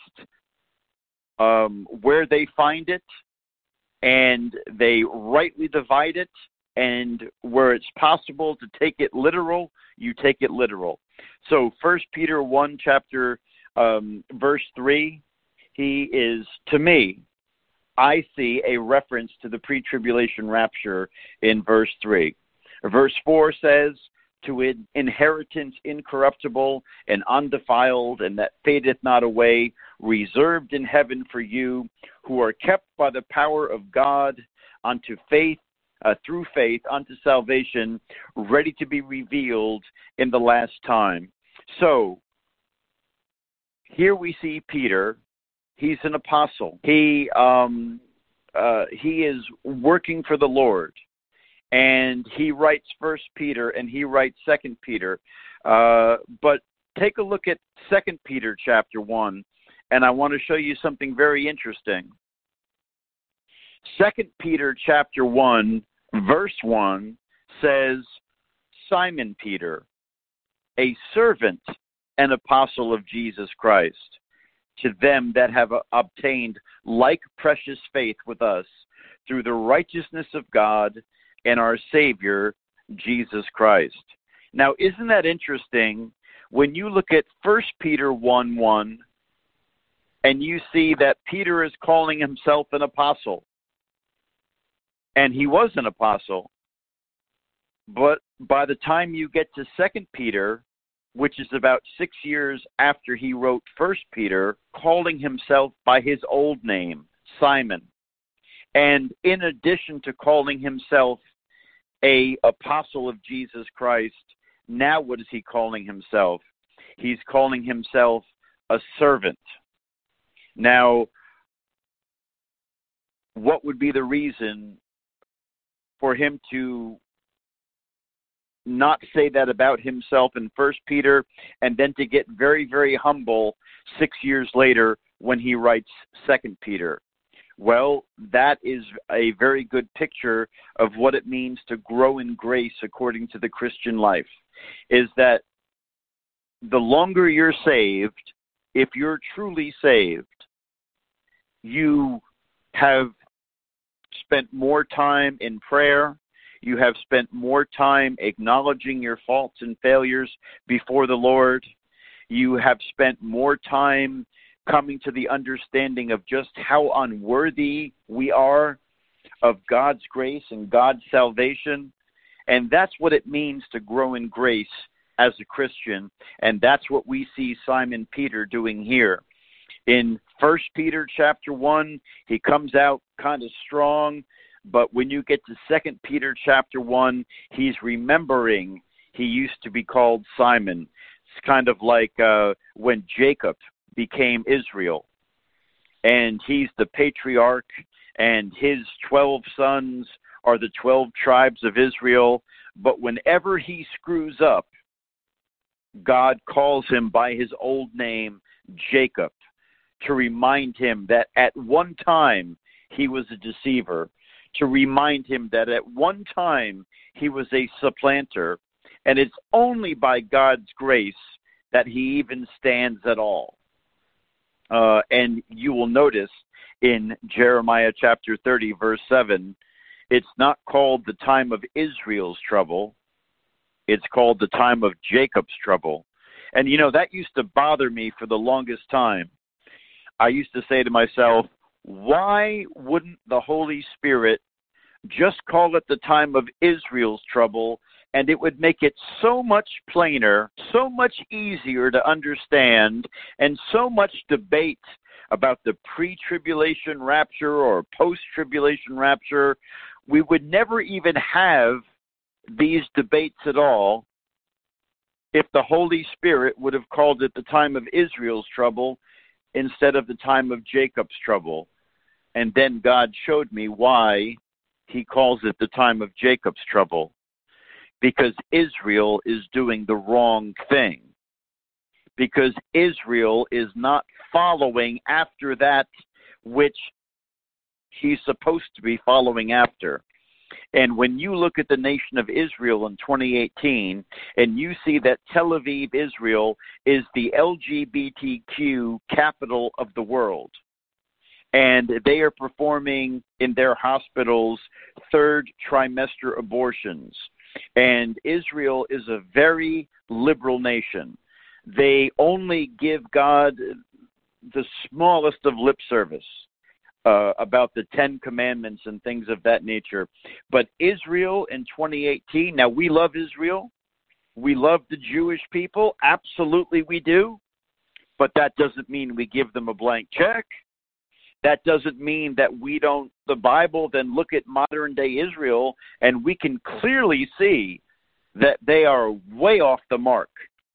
um, where they find it, and they rightly divide it, and where it's possible to take it literal, you take it literal. So First Peter one, chapter um, verse three, he is, to me, I see a reference to the pre-tribulation rapture in verse three. Verse four says, to an inheritance incorruptible and undefiled, and that fadeth not away, reserved in heaven for you, who are kept by the power of God unto faith, Uh, through faith unto salvation, ready to be revealed in the last time. So, here we see Peter. He's an apostle. He um, uh, he is working for the Lord, and he writes First Peter and he writes Second Peter. Uh, but take a look at Second Peter chapter one, and I want to show you something very interesting. Second Peter chapter one, verse one says, Simon Peter, a servant and apostle of Jesus Christ, to them that have obtained like precious faith with us through the righteousness of God and our Savior, Jesus Christ. Now, isn't that interesting when you look at First Peter one one and you see that Peter is calling himself an apostle? And he was an apostle. But by the time you get to Second Peter, which is about six years after he wrote First Peter, calling himself by his old name, Simon. And in addition to calling himself a apostle of Jesus Christ, now what is he calling himself? He's calling himself a servant. Now, what would be the reason for him to not say that about himself in First Peter, and then to get very, very humble six years later when he writes Second Peter? Well, that is a very good picture of what it means to grow in grace according to the Christian life, is that the longer you're saved, if you're truly saved, you have spent more time in prayer, you have spent more time acknowledging your faults and failures before the Lord, you have spent more time coming to the understanding of just how unworthy we are of God's grace and God's salvation. And that's what it means to grow in grace as a Christian. And that's what we see Simon Peter doing here. In First Peter chapter one, he comes out kind of strong, but when you get to Second Peter chapter one, he's remembering he used to be called Simon. It's kind of like uh, when Jacob became Israel, and he's the patriarch, and his twelve sons are the twelve tribes of Israel. But whenever he screws up, God calls him by his old name, Jacob, to remind him that at one time he was a deceiver, to remind him that at one time he was a supplanter, and it's only by God's grace that he even stands at all. Uh, and you will notice in Jeremiah chapter thirty, verse seven, it's not called the time of Israel's trouble. It's called the time of Jacob's trouble. And, you know, that used to bother me for the longest time. I used to say to myself, why wouldn't the Holy Spirit just call it the time of Israel's trouble, and it would make it so much plainer, so much easier to understand, and so much debate about the pre-tribulation rapture or post-tribulation rapture. We would never even have these debates at all if the Holy Spirit would have called it the time of Israel's trouble instead of the time of Jacob's trouble. And then God showed me why he calls it the time of Jacob's trouble. Because Israel is doing the wrong thing. Because Israel is not following after that which he's supposed to be following after. And when you look at the nation of Israel in twenty eighteen, and you see that Tel Aviv, Israel, is the L G B T Q capital of the world, and they are performing in their hospitals third trimester abortions, and Israel is a very liberal nation. They only give God the smallest of lip service uh, about the Ten Commandments and things of that nature. But Israel in twenty eighteen, now we love Israel. We love the Jewish people. Absolutely we do. But that doesn't mean we give them a blank check. That doesn't mean that we don't, the Bible, then look at modern day Israel, and we can clearly see that they are way off the mark.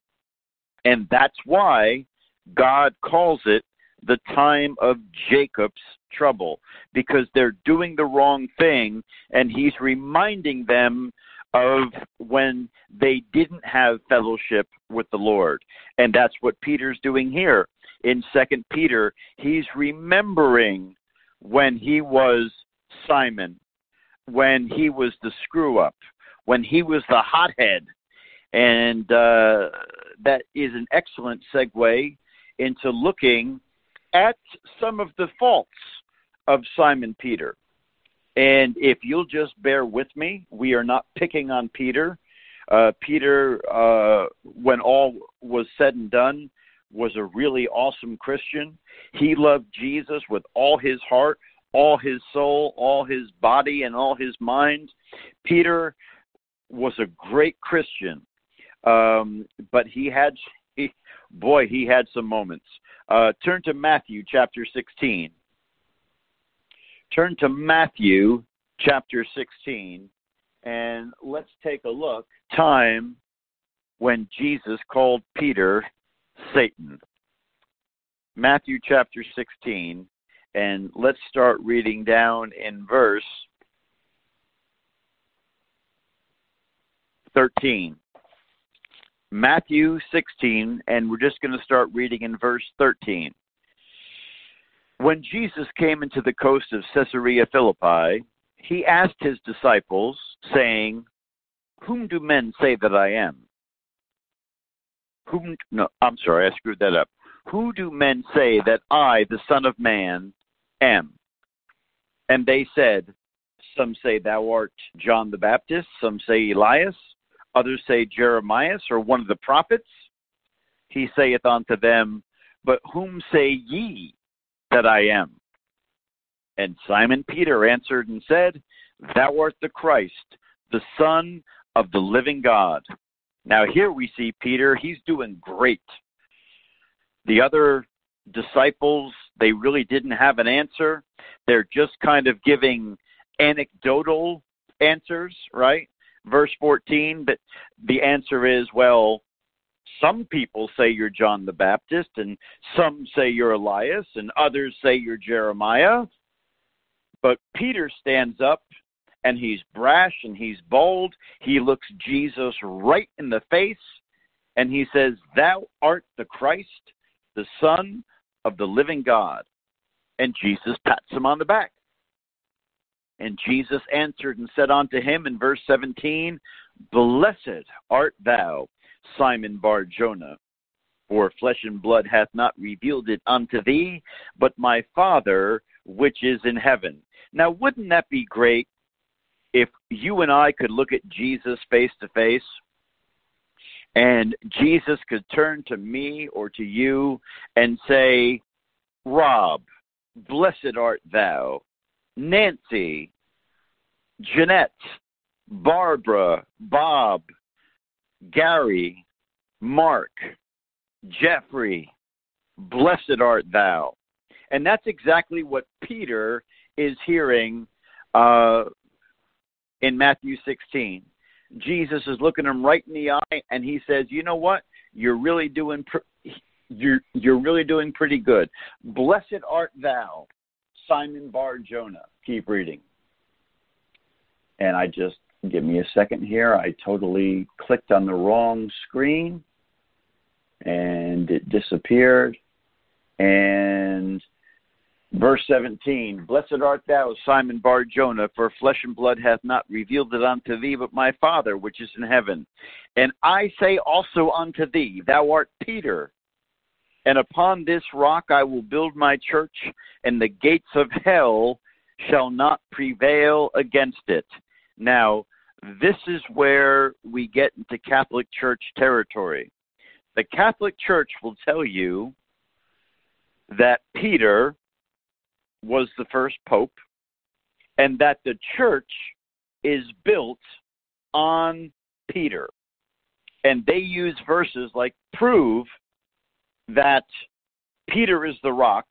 And that's why God calls it the time of Jacob's trouble, because they're doing the wrong thing, and he's reminding them of when they didn't have fellowship with the Lord. And that's what Peter's doing here. In Second Peter, he's remembering when he was Simon, when he was the screw-up, when he was the hothead. And uh, that is an excellent segue into looking at some of the faults of Simon Peter. And if you'll just bear with me, we are not picking on Peter. Uh, Peter, uh, when all was said and done, was a really awesome Christian. He loved Jesus with all his heart, all his soul, all his body, and all his mind. Peter was a great Christian, um, but he had, he, boy, he had some moments. Uh, turn to Matthew chapter sixteen. Turn to Matthew chapter sixteen, and let's take a look. Time when Jesus called Peter Satan. Matthew chapter sixteen, and let's start reading down in verse thirteen. Matthew sixteen, and we're just going to start reading in verse thirteen. When Jesus came into the coast of Caesarea Philippi, he asked his disciples, saying, "Whom do men say that I am?" Whom, no, I'm sorry, I screwed that up. Who do men say that I, the Son of Man, am? And they said, some say thou art John the Baptist, some say Elias, others say Jeremiah, or one of the prophets. He saith unto them, But whom say ye that I am? And Simon Peter answered and said, Thou art the Christ, the Son of the living God. Now here we see Peter, he's doing great. The other disciples, they really didn't have an answer. They're just kind of giving anecdotal answers, right? Verse fourteen, but the answer is, well, some people say you're John the Baptist, and some say you're Elias, and others say you're Jeremiah. But Peter stands up, and he's brash, and he's bold. He looks Jesus right in the face, and he says, Thou art the Christ, the Son of the living God. And Jesus pats him on the back. And Jesus answered and said unto him in verse seventeen, Blessed art thou, Simon Bar-Jonah, for flesh and blood hath not revealed it unto thee, but my Father which is in heaven. Now, wouldn't that be great if you and I could look at Jesus face to face, and Jesus could turn to me or to you and say, Rob, blessed art thou. Nancy, Jeanette, Barbara, Bob, Gary, Mark, Jeffrey, blessed art thou. And that's exactly what Peter is hearing uh, in Matthew sixteen. Jesus is looking him right in the eye, and he says, "You know what? You're really doing pr- you're you're really doing pretty good. Blessed art thou, Simon Bar-Jonah." Keep reading. And I just give me a second here. I totally clicked on the wrong screen, and it disappeared. And verse seventeen, Blessed art thou, Simon Bar-Jonah, for flesh and blood hath not revealed it unto thee, but my Father which is in heaven. And I say also unto thee, Thou art Peter, and upon this rock I will build my church, and the gates of hell shall not prevail against it. Now, this is where we get into Catholic Church territory. The Catholic Church will tell you that Peter was the first pope, and that the church is built on Peter. And they use verses like prove that Peter is the rock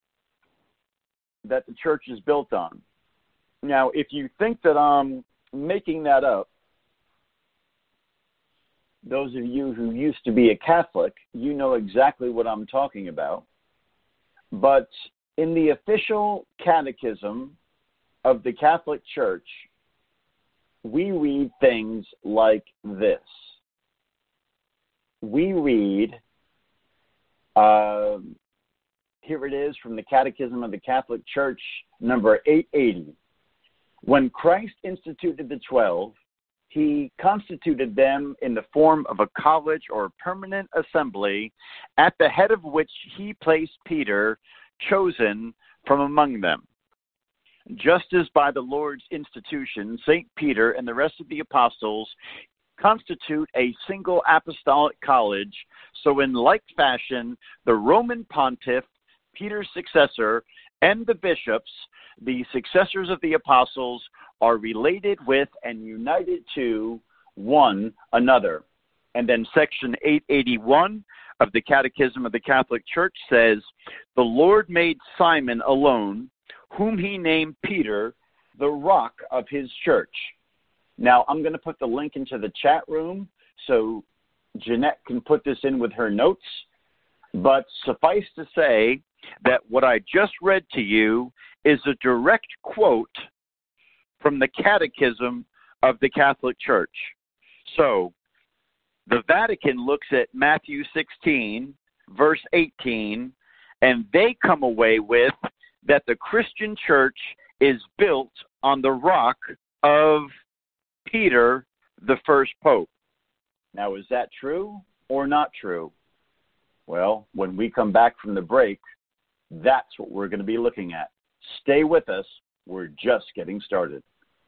that the church is built on. Now, if you think that I'm making that up, those of you who used to be a Catholic, you know exactly what I'm talking about. But in the official catechism of the Catholic Church, we read things like this. We read, uh, here it is from the Catechism of the Catholic Church, number eight eighty. When Christ instituted the twelve, he constituted them in the form of a college or permanent assembly, at the head of which he placed Peter, chosen from among them. Just as by the Lord's institution, Saint Peter and the rest of the apostles constitute a single apostolic college, so in like fashion, the Roman pontiff, Peter's successor, and the bishops, the successors of the apostles, are related with and united to one another. And then section eight eighty-one of the Catechism of the Catholic Church says, The Lord made Simon alone, whom he named Peter, the rock of his church. Now, I'm going to put the link into the chat room so Jeanette can put this in with her notes. But suffice to say that what I just read to you is a direct quote from the Catechism of the Catholic Church. So, the Vatican looks at Matthew sixteen, verse eighteen, and they come away with that the Christian church is built on the rock of Peter, the first pope. Now, is that true or not true? Well, when we come back from the break, that's what we're going to be looking at. Stay with us. We're just getting started.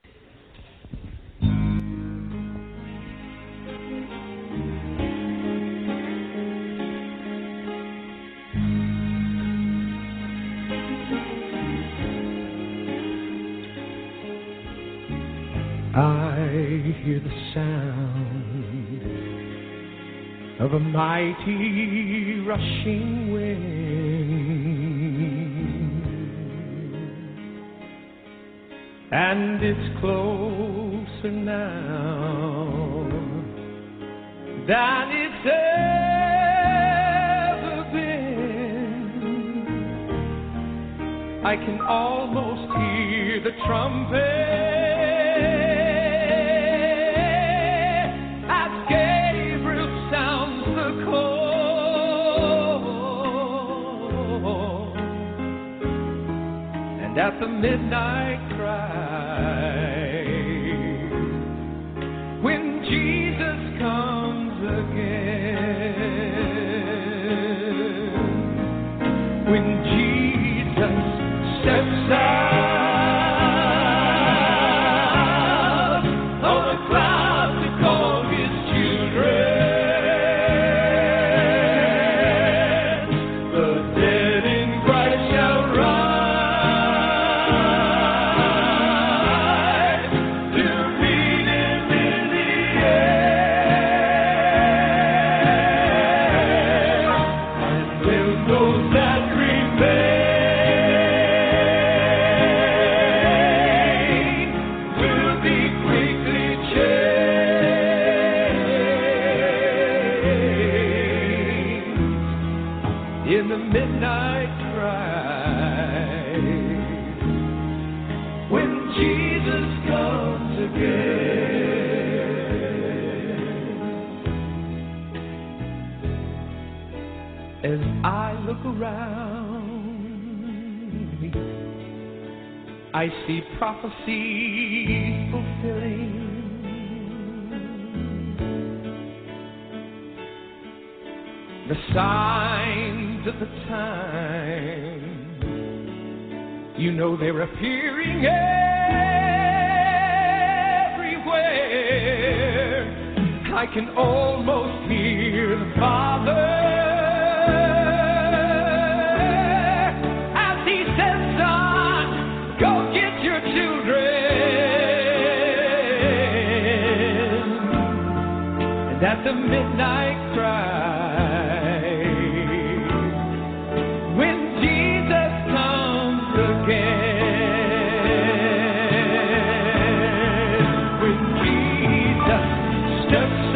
I hear the sound of a mighty rushing wind, and it's closer now than it's ever been. I can almost hear the trumpet at the midnight cry, when Jesus comes again, when Jesus steps out on the cloud to call his children, the dead in Christ shall rise. I see prophecies fulfilling, the signs of the time. You know they're appearing everywhere. I can almost hear the Father at the midnight cry, when Jesus comes again, when Jesus steps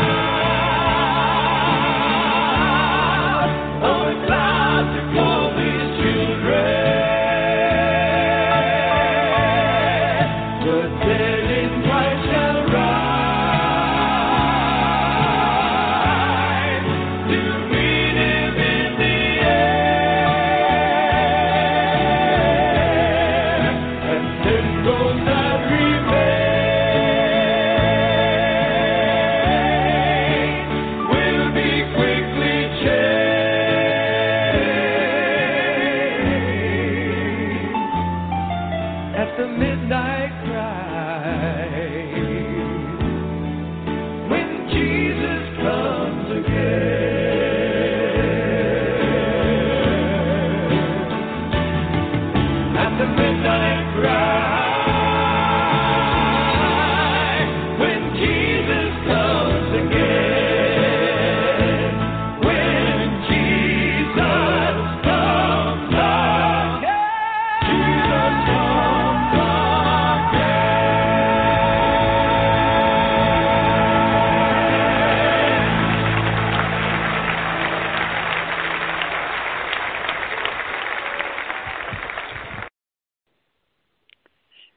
out on the cloud to call his children, the dead in Christ shall rise.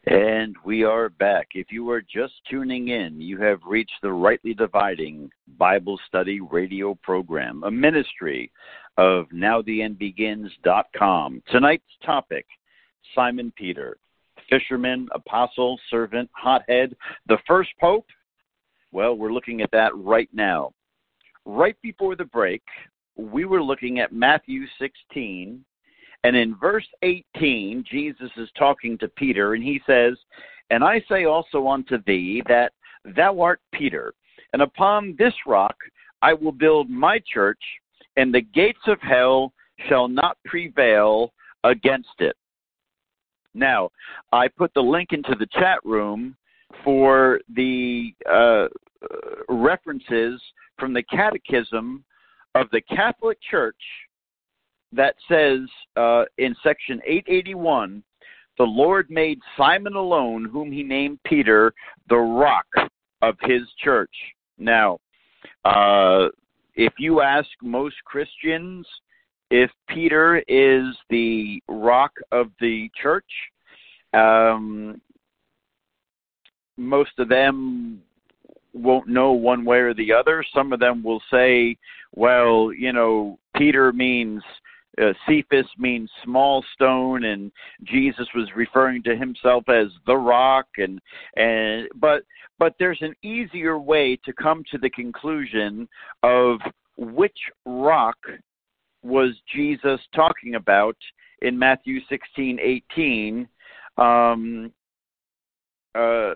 And we are back. If you are just tuning in, you have reached the Rightly Dividing Bible Study radio program, a ministry of now the end begins dot com. Tonight's topic, Simon Peter, fisherman, apostle, servant, hothead, the first pope. Well, we're looking at that right now. Right before the break, we were looking at Matthew sixteen, and in verse eighteen, Jesus is talking to Peter, and he says, "And I say also unto thee that thou art Peter, and upon this rock I will build my church, and the gates of hell shall not prevail against it." Now, I put the link into the chat room for the uh, references from the Catechism of the Catholic Church that says uh, in section eight eighty-one, the Lord made Simon alone, whom he named Peter, the rock of his church. Now, uh, if you ask most Christians if Peter is the rock of the church, um, most of them won't know one way or the other. Some of them will say, well, you know, Peter means, uh, Cephas means small stone, and Jesus was referring to himself as the rock. And, and but but there's an easier way to come to the conclusion of which rock was Jesus talking about in Matthew sixteen eighteen. Um, uh,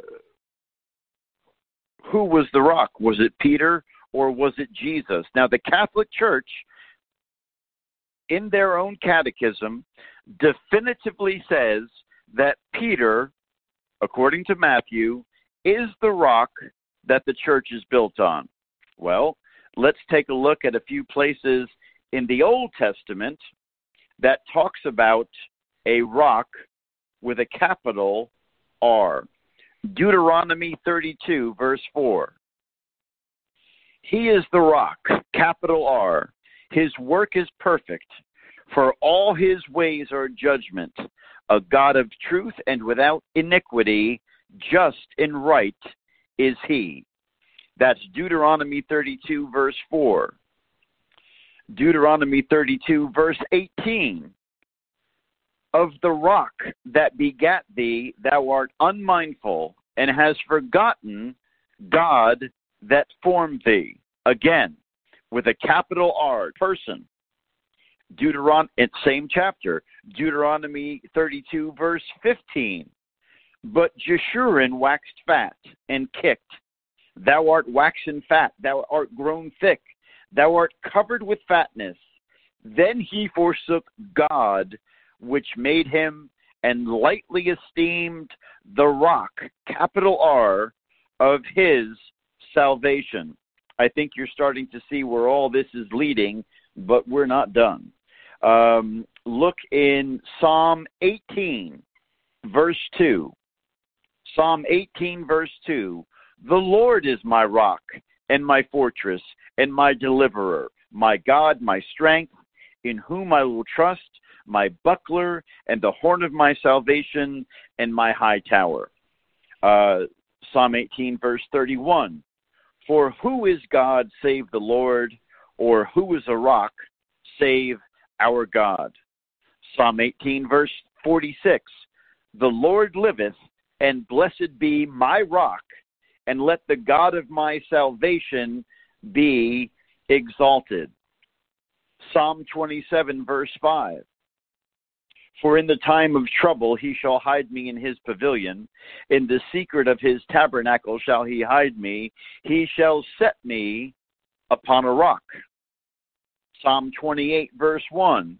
who was the rock? Was it Peter or was it Jesus? Now, the Catholic Church, in their own catechism, definitively says that Peter, according to Matthew, is the rock that the church is built on. Well, let's take a look at a few places in the Old Testament that talks about a rock with a capital R. Deuteronomy thirty-two, verse four. He is the rock, capital R. His work is perfect, for all his ways are judgment, a God of truth and without iniquity, just and right is he. That's Deuteronomy thirty-two, verse four. Deuteronomy thirty-two, verse eighteen. Of the rock that begat thee, thou art unmindful, and hast forgotten God that formed thee. Again, with a capital R, person. Deuteron- it's same chapter, Deuteronomy thirty-two, verse fifteen. But Jeshurun waxed fat and kicked. Thou art waxen fat, thou art grown thick, thou art covered with fatness. Then he forsook God, which made him, and lightly esteemed the rock, capital R, of his salvation. I think you're starting to see where all this is leading, but we're not done. Um, look in Psalm eighteen, verse two. Psalm eighteen, verse two. The Lord is my rock and my fortress and my deliverer, my God, my strength, in whom I will trust, my buckler and the horn of my salvation and my high tower. Uh, Psalm eighteen, verse thirty-one. For who is God save the Lord, or who is a rock save our God? Psalm eighteen, verse forty-six. The Lord liveth, and blessed be my rock, and let the God of my salvation be exalted. Psalm twenty-seven, verse five. For in the time of trouble he shall hide me in his pavilion. In the secret of his tabernacle shall he hide me. He shall set me upon a rock. Psalm twenty-eight, verse one.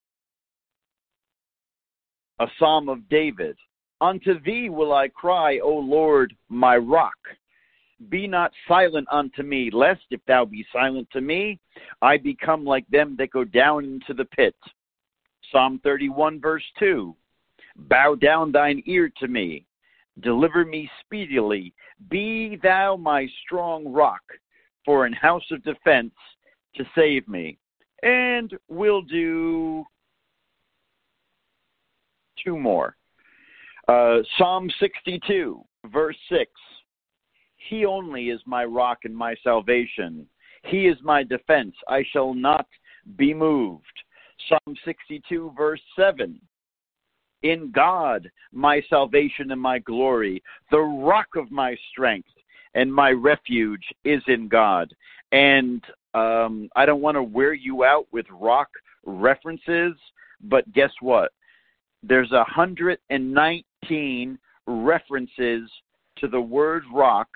A psalm of David. Unto thee will I cry, O Lord, my rock. Be not silent unto me, lest if thou be silent to me, I become like them that go down into the pit. Psalm thirty-one, verse two. Bow down thine ear to me. Deliver me speedily. Be thou my strong rock, for an house of defense to save me. And we'll do two more. Uh, Psalm sixty-two, verse six. He only is my rock and my salvation. He is my defense. I shall not be moved. Psalm sixty-two, verse seven. In God, my salvation and my glory, the rock of my strength and my refuge is in God. And um, I don't want to wear you out with rock references, but guess what? There's one hundred nineteen references to the word rock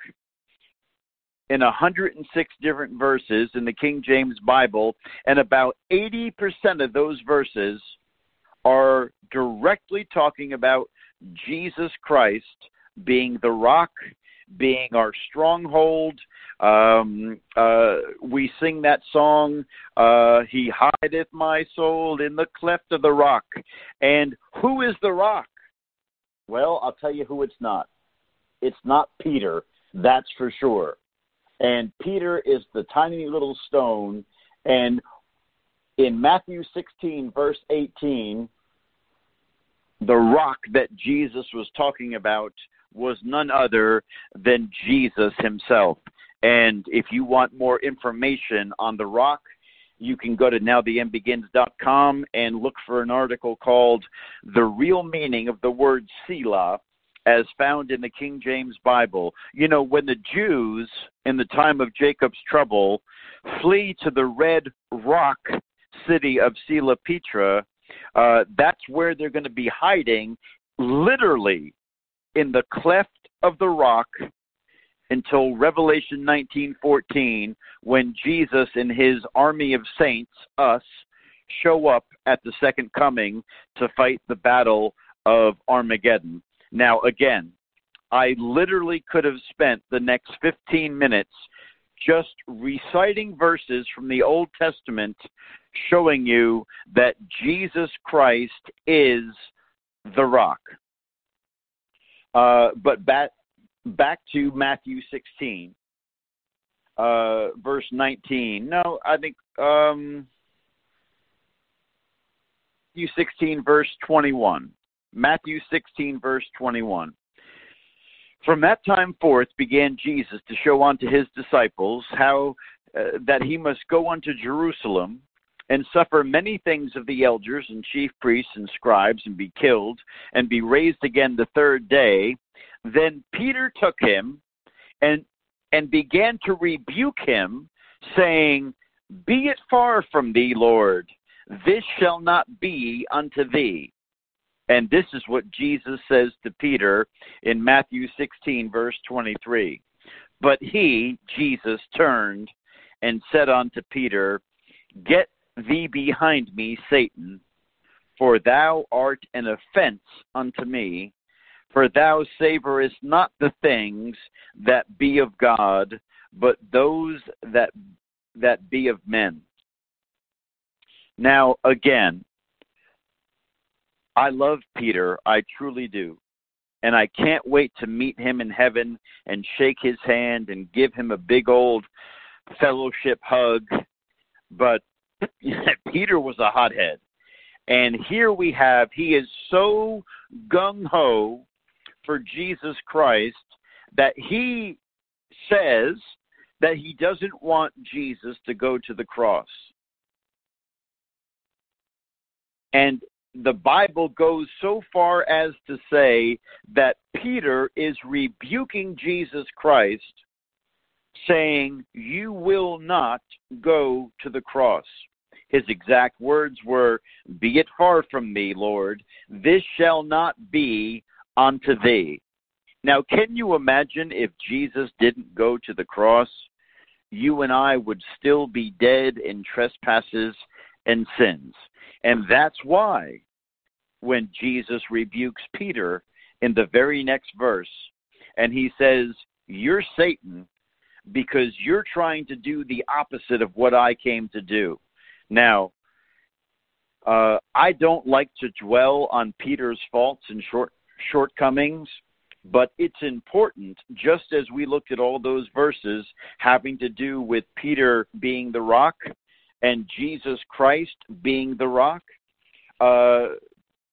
in one hundred six different verses in the King James Bible, and about eighty percent of those verses are directly talking about Jesus Christ being the rock, being our stronghold. Um, uh, we sing that song, uh, He hideth my soul in the cleft of the rock. And who is the rock? Well, I'll tell you who it's not. It's not Peter, that's for sure. And Peter is the tiny little stone. And in Matthew sixteen, verse eighteen, the rock that Jesus was talking about was none other than Jesus himself. And if you want more information on the rock, you can go to now the end begins dot com and look for an article called The Real Meaning of the Word Selah, as found in the King James Bible. You know, when the Jews in the time of Jacob's trouble flee to the red rock city of Selah Petra, uh, that's where they're going to be hiding, literally in the cleft of the rock, until Revelation nineteen fourteen, when Jesus and his army of saints, us, show up at the second coming to fight the battle of Armageddon. Now, again, I literally could have spent the next fifteen minutes just reciting verses from the Old Testament showing you that Jesus Christ is the rock. Uh, but back, back to Matthew sixteen, uh, verse nineteen. No, I think um, Matthew sixteen, verse twenty-one. Matthew sixteen, verse twenty-one. From that time forth began Jesus to show unto his disciples how uh, that he must go unto Jerusalem and suffer many things of the elders and chief priests and scribes, and be killed, and be raised again the third day. Then Peter took him and and began to rebuke him, saying, Be it far from thee, Lord, this shall not be unto thee. And this is what Jesus says to Peter in Matthew sixteen, verse twenty-three. But he, Jesus, turned and said unto Peter, Get thee behind me, Satan, for thou art an offense unto me, for thou savorest not the things that be of God, but those that that be of men. Now, again, I love Peter, I truly do. And I can't wait to meet him in heaven and shake his hand and give him a big old fellowship hug. But Peter was a hothead. And here we have, he is so gung-ho for Jesus Christ that he says that he doesn't want Jesus to go to the cross. And the Bible goes so far as to say that Peter is rebuking Jesus Christ, saying, You will not go to the cross. His exact words were, Be it far from me, Lord, this shall not be unto thee. Now, can you imagine if Jesus didn't go to the cross? You and I would still be dead in trespasses and sins. And that's why when Jesus rebukes Peter in the very next verse, and he says, You're Satan because you're trying to do the opposite of what I came to do. Now, uh, I don't like to dwell on Peter's faults and short, shortcomings, but it's important, just as we looked at all those verses having to do with Peter being the rock and Jesus Christ being the rock, uh,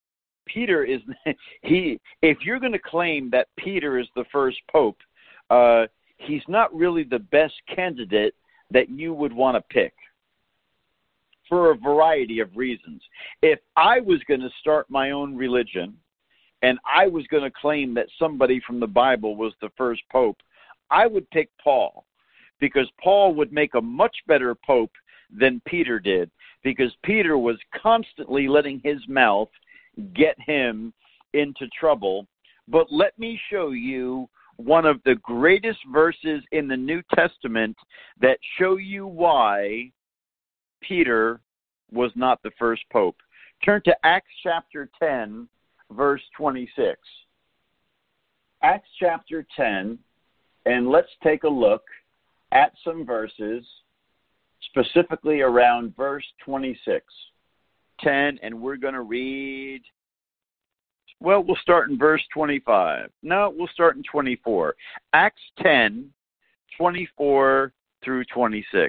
Peter is he. If you're going to claim that Peter is the first pope, uh, he's not really the best candidate that you would want to pick for a variety of reasons. If I was going to start my own religion and I was going to claim that somebody from the Bible was the first pope, I would pick Paul, because Paul would make a much better pope than Peter did, because Peter was constantly letting his mouth get him into trouble. But let me show you one of the greatest verses in the New Testament that show you why Peter was not the first pope. Turn to Acts chapter ten, verse twenty-six. Acts chapter ten, and let's take a look at some verses, specifically around verse twenty-six. ten, and we're going to read, well, we'll start in verse twenty-five. No, we'll start in twenty-four. Acts ten, twenty-four through twenty-six.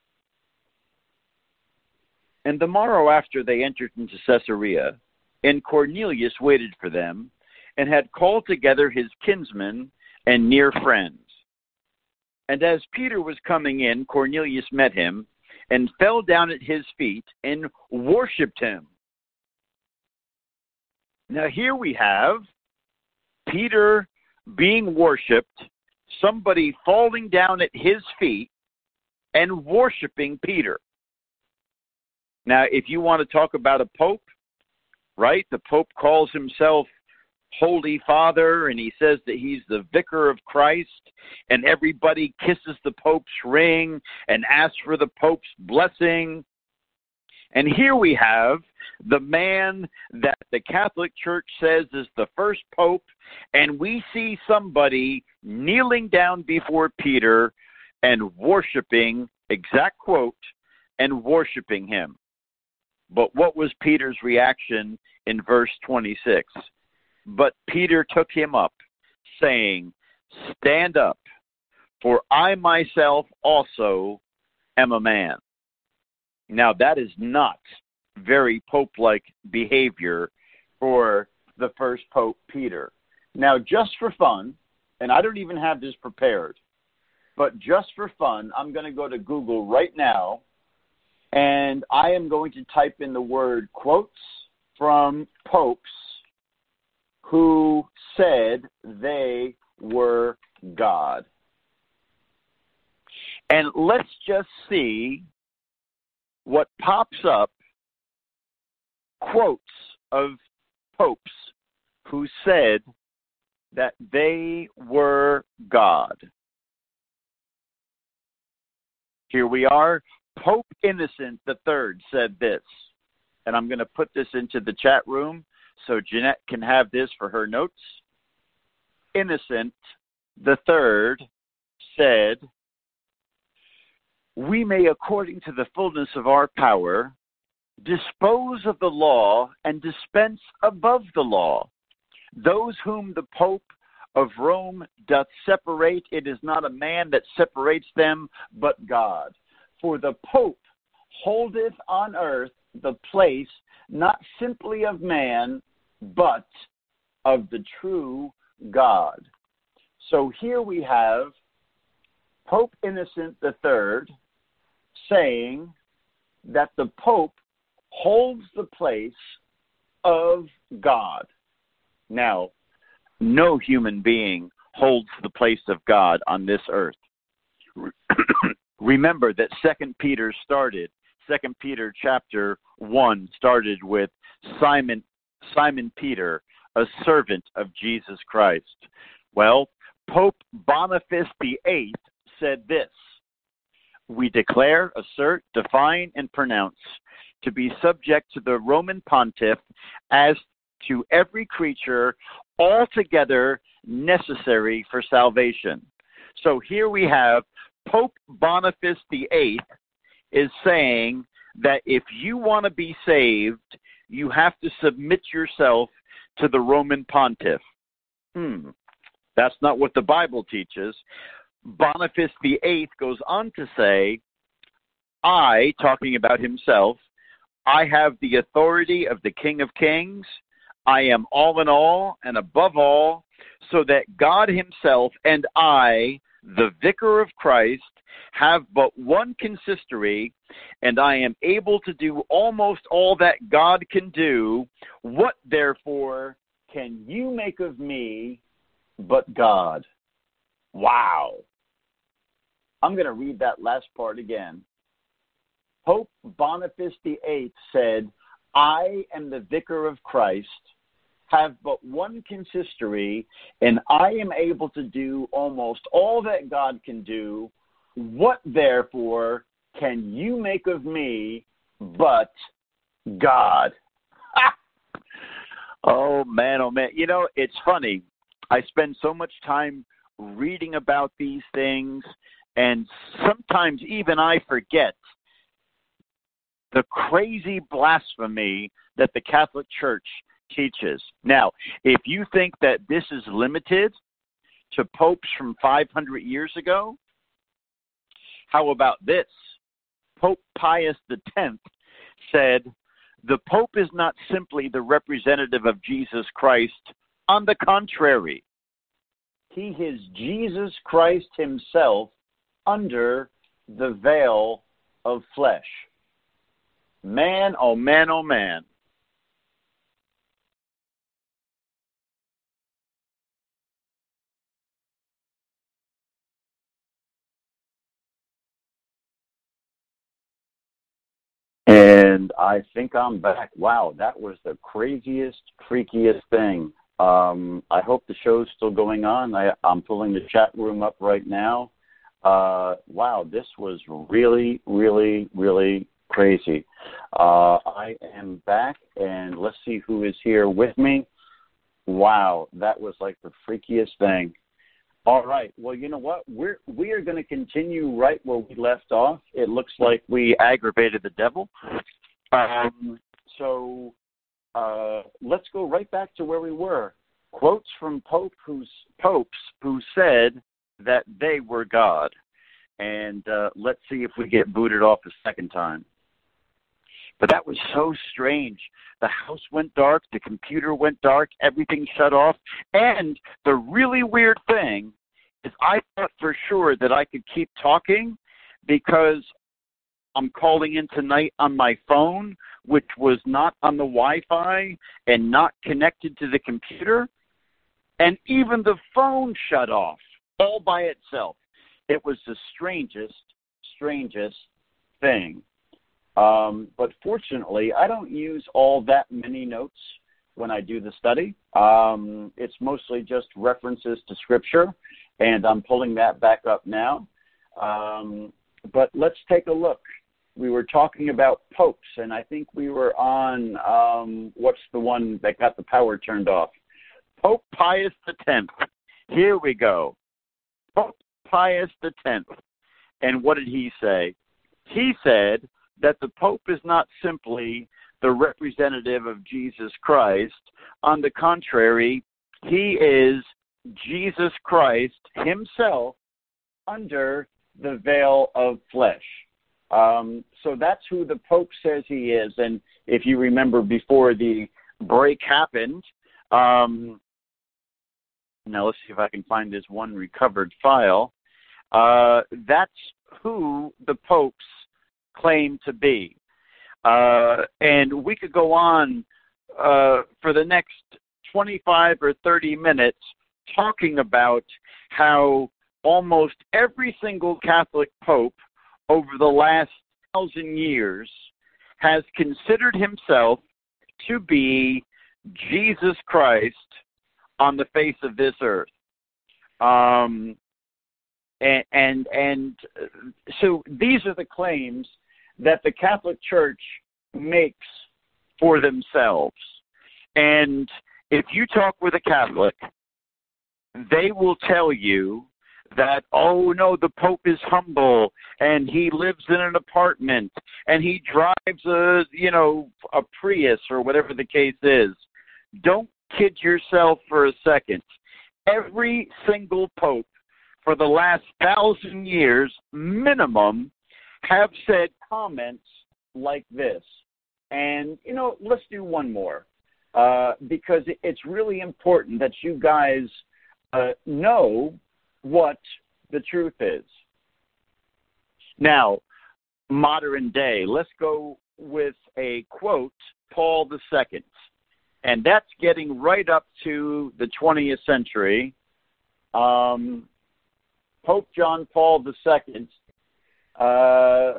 And the morrow after they entered into Caesarea, and Cornelius waited for them, and had called together his kinsmen and near friends. And as Peter was coming in, Cornelius met him, and fell down at his feet, and worshipped him. Now here we have Peter being worshipped, somebody falling down at his feet, and worshiping Peter. Now, if you want to talk about a pope, right, the pope calls himself Holy Father, and he says that he's the vicar of Christ, and everybody kisses the pope's ring and asks for the pope's blessing. And here we have the man that the Catholic Church says is the first pope, and we see somebody kneeling down before Peter and worshiping, exact quote, and worshiping him. But what was Peter's reaction in verse twenty-six? But Peter took him up, saying, Stand up, for I myself also am a man. Now that is not very pope-like behavior for the first pope, Peter. Now just for fun, and I don't even have this prepared, but just for fun, I'm going to go to Google right now, and I am going to type in the word quotes from popes who said they were God. And let's just see what pops up. Quotes of popes who said that they were God. Here we are. Pope Innocent the Third said this, and I'm going to put this into the chat room so Jeanette can have this for her notes. Innocent the Third said, We may, according to the fullness of our power, dispose of the law and dispense above the law. Those whom the Pope of Rome doth separate, it is not a man that separates them, but God. For the Pope holdeth on earth the place not simply of man, but of the true God. So here we have Pope Innocent the Third saying that the Pope holds the place of God. Now, no human being holds the place of God on this earth. Remember that Second Peter started, Second Peter chapter one started with Simon, Simon Peter, a servant of Jesus Christ. Well, Pope Boniface the Eighth said this, We declare, assert, define, and pronounce to be subject to the Roman pontiff as to every creature altogether necessary for salvation. So here we have Pope Boniface the Eighth is saying that if you want to be saved, you have to submit yourself to the Roman pontiff. Hmm, that's not what the Bible teaches. Boniface the Eighth goes on to say, I, talking about himself, I have the authority of the King of Kings. I am all in all and above all, so that God himself and I, the vicar of Christ, have but one consistory, and I am able to do almost all that God can do. What, therefore, can you make of me but God? Wow. I'm going to read that last part again. Pope Boniface the Eighth said, I am the vicar of Christ, have but one consistory, and I am able to do almost all that God can do. What, therefore, can you make of me but God? Oh, man, oh, man. You know, it's funny. I spend so much time reading about these things, and sometimes even I forget the crazy blasphemy that the Catholic Church teaches. Now, if you think that this is limited to popes from five hundred years ago, how about this? Pope Pius the Tenth said, the Pope is not simply the representative of Jesus Christ. On the contrary, he is Jesus Christ himself under the veil of flesh. Man, oh man, oh man. And I think I'm back. Wow, that was the craziest, freakiest thing. Um, I hope the show's still going on. I, I'm pulling the chat room up right now. Uh, wow, this was really, really, really crazy. Uh, I am back, and let's see who is here with me. Wow, that was like the freakiest thing. All right. Well, you know what? We're we are going to continue right where we left off. It looks like we aggravated the devil. Um, so uh, let's go right back to where we were. Quotes from Pope who's, popes who said that they were God. And uh, let's see if we get booted off a second time. But that was so strange. The house went dark, the computer went dark, everything shut off. And the really weird thing is I thought for sure that I could keep talking because I'm calling in tonight on my phone, which was not on the Wi-Fi and not connected to the computer. And even the phone shut off all by itself. It was the strangest, strangest thing. Um, but fortunately, I don't use all that many notes when I do the study. Um, it's mostly just references to Scripture, and I'm pulling that back up now. Um, but let's take a look. We were talking about popes, and I think we were on, um, what's the one that got the power turned off? Pope Pius the Tenth. Here we go. Pope Pius the Tenth. And what did he say? He said that the Pope is not simply the representative of Jesus Christ. On the contrary, he is Jesus Christ himself under the veil of flesh. Um, so that's who the Pope says he is. And if you remember before the break happened, um, now let's see if I can find this one recovered file. Uh, that's who the popes claim to be. Uh, and we could go on uh, for the next twenty-five or thirty minutes talking about how almost every single Catholic pope over the last thousand years has considered himself to be Jesus Christ on the face of this earth. Um, and, and, and so these are the claims that the Catholic Church makes for themselves. And if you talk with a Catholic, they will tell you that, oh, no, the Pope is humble, and he lives in an apartment, and he drives a, you know, a Prius or whatever the case is. Don't kid yourself for a second. Every single Pope for the last thousand years, minimum, have said comments like this. And, you know, let's do one more. uh, because it's really important that you guys uh, know what the truth is. Now, modern day, let's go with a quote, Paul the Second. And that's getting right up to the twentieth century. Um, Pope John Paul the Second, uh,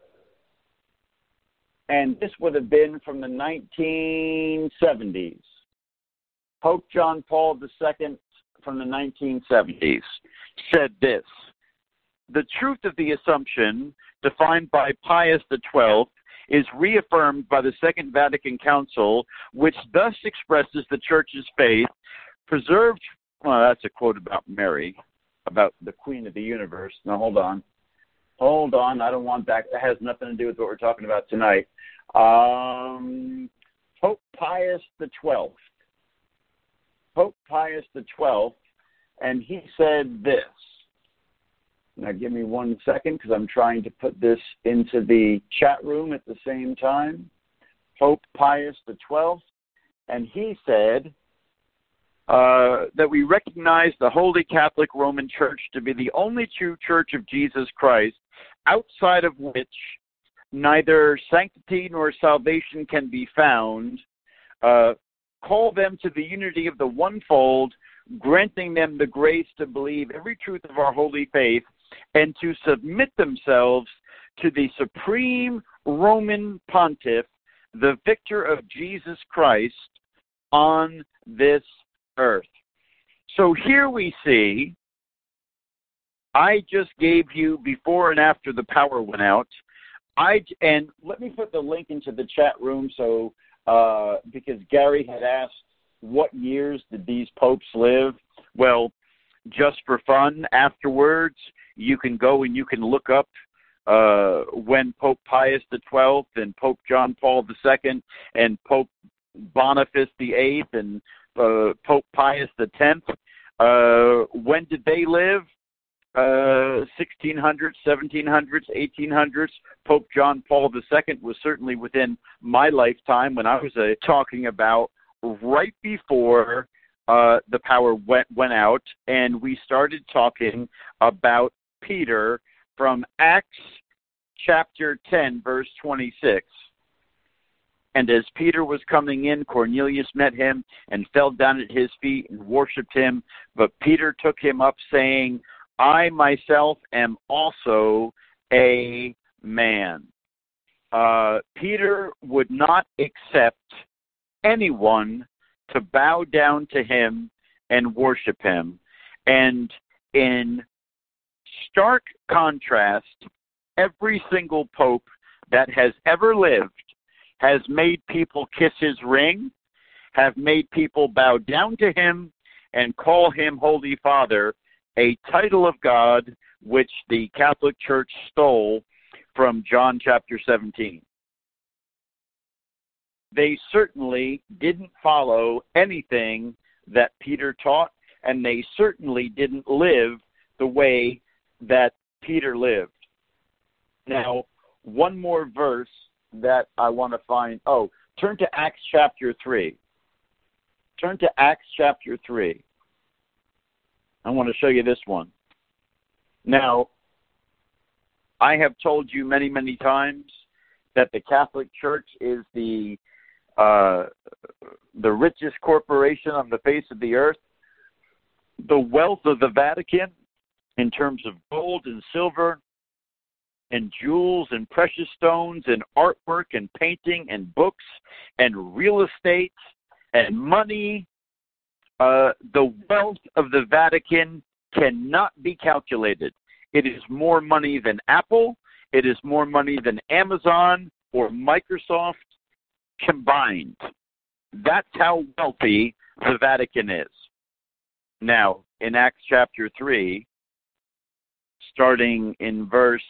and this would have been from the nineteen seventies. Pope John Paul the Second from the nineteen seventies said this: "The truth of the assumption defined by Pius the Twelfth is reaffirmed by the Second Vatican Council, which thus expresses the Church's faith, preserved." Well, that's a quote about Mary, about the Queen of the Universe. Now, hold on. Hold on. I don't want that. That has nothing to do with what we're talking about tonight. Um, Pope Pius the Twelfth. Pope Pius the Twelfth, and he said this. Now, give me one second because I'm trying to put this into the chat room at the same time. Pope Pius the Twelfth, and he said uh, that we recognize the Holy Catholic Roman Church to be the only true Church of Jesus Christ, outside of which neither sanctity nor salvation can be found. Uh, call them to the unity of the one fold, granting them the grace to believe every truth of our holy faith, and to submit themselves to the supreme Roman pontiff, the victor of Jesus Christ on this earth. So here we see, I just gave you before and after the power went out. I and let me put the link into the chat room so uh, because Gary had asked what years did these popes live. Well, just for fun, afterwards, you can go and you can look up uh, when Pope Pius the Twelfth and Pope John Paul the Second and Pope Boniface the Eighth and uh, Pope Pius the Tenth, uh, when did they live? Uh, sixteen hundreds, seventeen hundreds, eighteen hundreds. Pope John Paul the Second was certainly within my lifetime when I was uh, talking about right before uh, the power went, went out, and we started talking about Peter from Acts chapter ten, verse twenty-six. And as Peter was coming in, Cornelius met him and fell down at his feet and worshipped him. But Peter took him up, saying, I myself am also a man. Uh, Peter would not accept anyone to bow down to him and worship him. And in stark contrast, every single pope that has ever lived has made people kiss his ring, have made people bow down to him, and call him Holy Father, a title of God which the Catholic Church stole from John chapter seventeen. They certainly didn't follow anything that Peter taught, and they certainly didn't live the way that Peter lived. Now, one more verse that I want to find. Oh, turn to Acts chapter three. Turn to Acts chapter three. I want to show you this one. Now, I have told you many, many times that the Catholic Church is the uh, the richest corporation on the face of the earth. The wealth of the Vatican in terms of gold and silver and jewels and precious stones and artwork and painting and books and real estate and money, uh, the wealth of the Vatican cannot be calculated. It is more money than Apple. It is more money than Amazon or Microsoft combined. That's how wealthy the Vatican is. Now, in Acts chapter three, starting in verse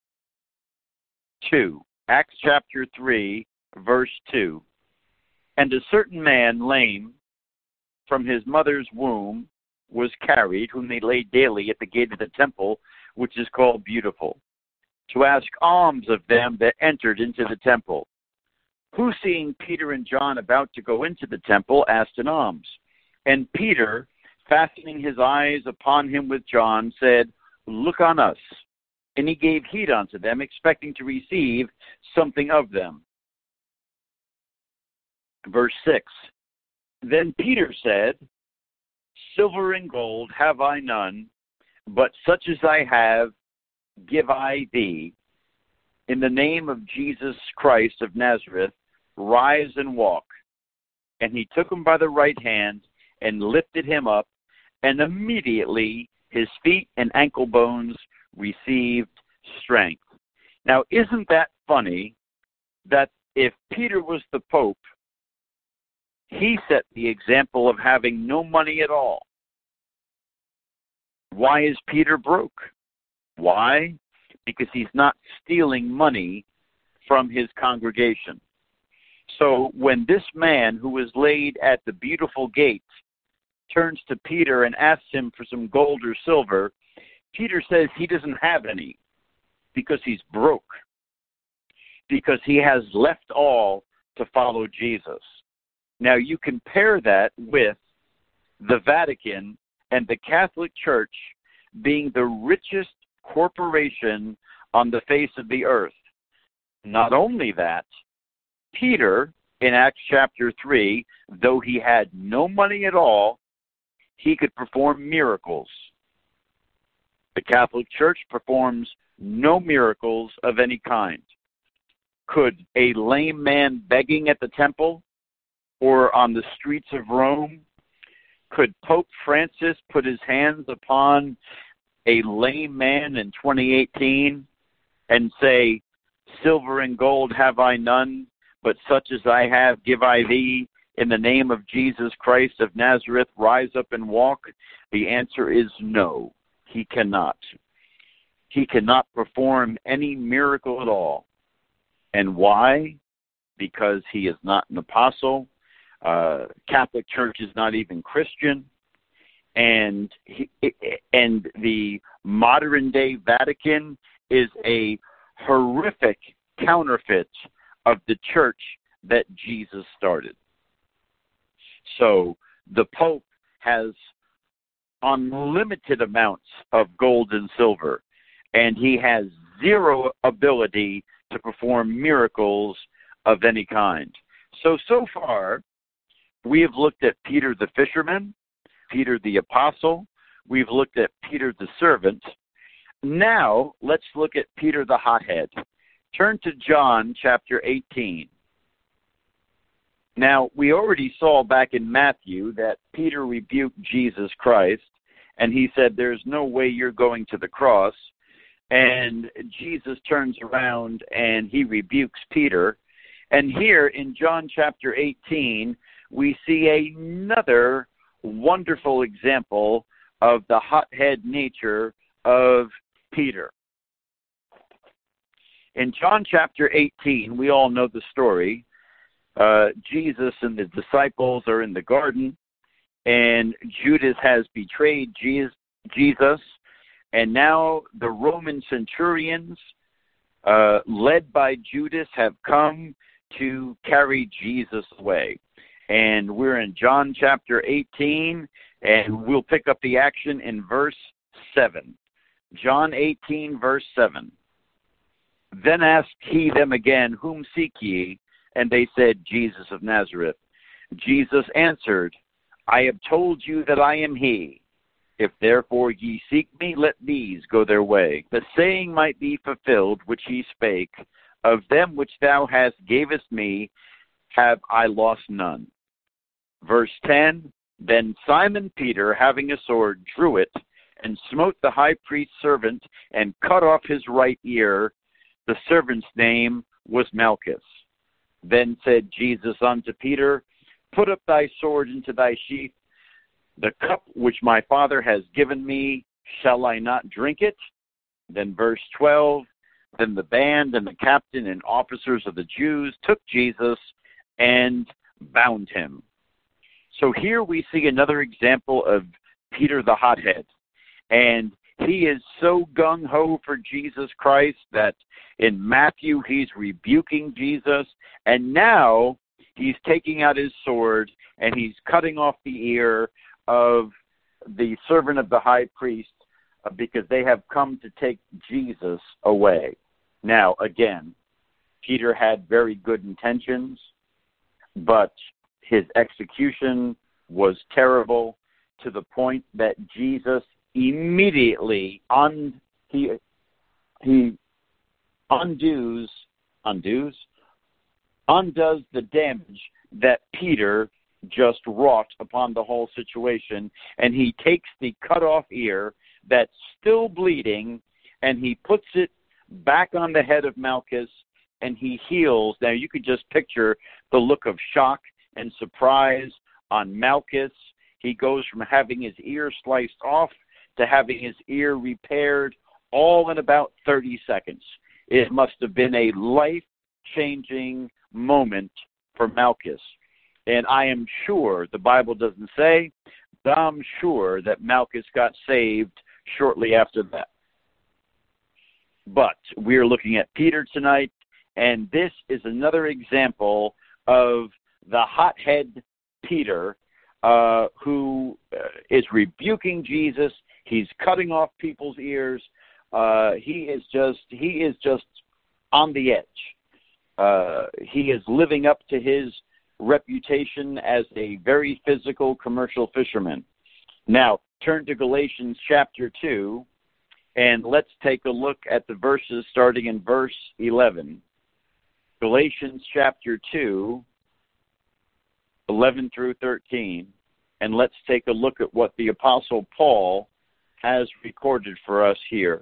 two, Acts chapter three, verse two, and a certain man, lame from his mother's womb, was carried, whom they laid daily at the gate of the temple, which is called Beautiful, to ask alms of them that entered into the temple. who, seeing Peter and John about to go into the temple, asked an alms. And Peter, fastening his eyes upon him with John, said, Look on us. And he gave heed unto them, expecting to receive something of them. Verse six, Then Peter said, Silver and gold have I none, but such as I have give I thee. In the name of Jesus Christ of Nazareth, rise and walk. And he took him by the right hand and lifted him up, and immediately his feet and ankle bones received strength. Now, isn't that funny that if Peter was the Pope, he set the example of having no money at all? Why is Peter broke? Why? Because he's not stealing money from his congregation. So when this man who was laid at the beautiful gate turns to Peter and asks him for some gold or silver, Peter says he doesn't have any because he's broke, because he has left all to follow Jesus. Now you compare that with the Vatican and the Catholic Church being the richest corporation on the face of the earth. Not only that, Peter, in Acts chapter three, though he had no money at all, he could perform miracles. The Catholic Church performs no miracles of any kind. Could a lame man begging at the temple or on the streets of Rome, could Pope Francis put his hands upon a lame man in twenty eighteen and say, Silver and gold have I none, but such as I have give I thee. In the name of Jesus Christ of Nazareth, rise up and walk? The answer is no, he cannot. He cannot perform any miracle at all. And why? Because he is not an apostle. Uh, Catholic Church is not even Christian. And he, and the modern-day Vatican is a horrific counterfeit of the church that Jesus started. So the Pope has unlimited amounts of gold and silver, and he has zero ability to perform miracles of any kind. So, so far, we have looked at Peter the fisherman, Peter the apostle, we've looked at Peter the servant. Now, let's look at Peter the hothead. Turn to John chapter eighteen. Now, we already saw back in Matthew that Peter rebuked Jesus Christ, and he said, there's no way you're going to the cross. And Jesus turns around and he rebukes Peter. And here in John chapter eighteen, we see another wonderful example of the hothead nature of Peter. In John chapter eighteen, we all know the story. Uh, Jesus and the disciples are in the garden, and Judas has betrayed Jesus, and now the Roman centurions, uh, led by Judas, have come to carry Jesus away. And we're in John chapter eighteen, and we'll pick up the action in verse seven. John eighteen, verse seven. Then asked he them again, Whom seek ye? And they said, Jesus of Nazareth. Jesus answered, I have told you that I am he. If therefore ye seek me, let these go their way. The saying might be fulfilled which he spake, Of them which thou hast gavest me, have I lost none. Verse ten, Then Simon Peter, having a sword, drew it, and smote the high priest's servant, and cut off his right ear. The servant's name was Malchus. Then said Jesus unto Peter, Put up thy sword into thy sheath. The cup which my Father has given me, shall I not drink it? Then verse twelve, Then the band and the captain and officers of the Jews took Jesus and bound him. So here we see another example of Peter the hothead. And He is so gung-ho for Jesus Christ that in Matthew he's rebuking Jesus, and now he's taking out his sword and he's cutting off the ear of the servant of the high priest uh, because they have come to take Jesus away. Now, again, Peter had very good intentions, but his execution was terrible to the point that Jesus immediately un, he, he undoes, undoes, undoes the damage that Peter just wrought upon the whole situation, and he takes the cut-off ear that's still bleeding, and he puts it back on the head of Malchus, and he heals. Now, you could just picture the look of shock and surprise on Malchus. He goes from having his ear sliced off to having his ear repaired all in about thirty seconds. It must have been a life-changing moment for Malchus. And I am sure, the Bible doesn't say, but I'm sure that Malchus got saved shortly after that. But we're looking at Peter tonight, and this is another example of the hothead Peter uh, who uh, is rebuking Jesus. He's cutting off people's ears. Uh, he is just he is just on the edge. Uh, he is living up to his reputation as a very physical commercial fisherman. Now, turn to Galatians chapter two, and let's take a look at the verses starting in verse eleven. Galatians chapter two, eleven through thirteen, and let's take a look at what the Apostle Paul has recorded for us here.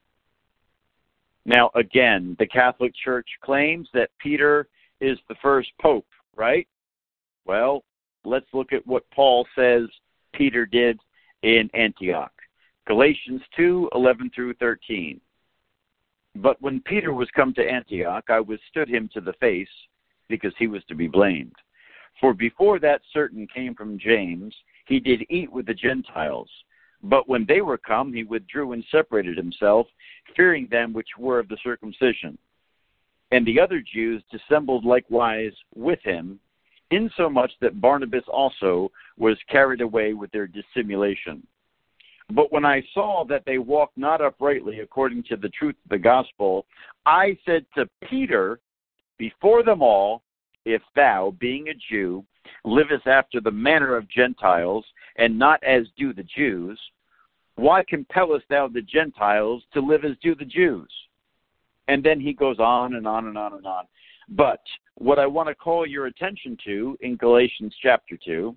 Now, again, the Catholic Church claims that Peter is the first pope, right? Well, let's look at what Paul says Peter did in Antioch. Galatians two, eleven through thirteen. But when Peter was come to Antioch, I withstood him to the face, because he was to be blamed. For before that certain came from James, he did eat with the Gentiles. But when they were come, he withdrew and separated himself, fearing them which were of the circumcision. And the other Jews dissembled likewise with him, insomuch that Barnabas also was carried away with their dissimulation. But when I saw that they walked not uprightly according to the truth of the gospel, I said to Peter before them all, if thou, being a Jew, livest after the manner of Gentiles, and not as do the Jews, why compellest thou the Gentiles to live as do the Jews? And then he goes on and on and on and on. But what I want to call your attention to in Galatians chapter two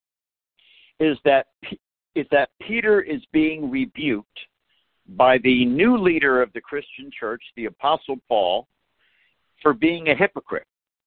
is that is that Peter is being rebuked by the new leader of the Christian church, the Apostle Paul, for being a hypocrite.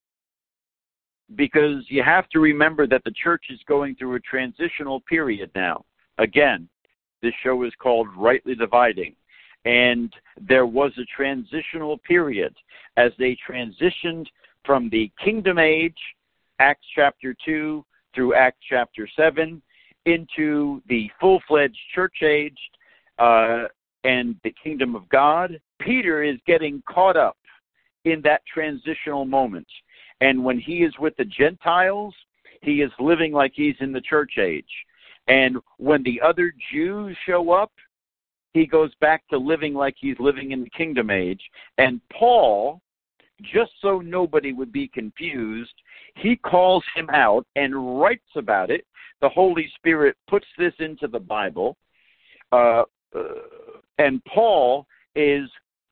Because you have to remember that the church is going through a transitional period now. Again, this show is called Rightly Dividing. And there was a transitional period as they transitioned from the kingdom age, Acts chapter two through Acts chapter seven, into the full-fledged church age uh, and the kingdom of God. Peter is getting caught up in that transitional moment. And when he is with the Gentiles, he is living like he's in the church age. And when the other Jews show up, he goes back to living like he's living in the kingdom age. And Paul, just so nobody would be confused, he calls him out and writes about it. The Holy Spirit puts this into the Bible. Uh, uh, and Paul is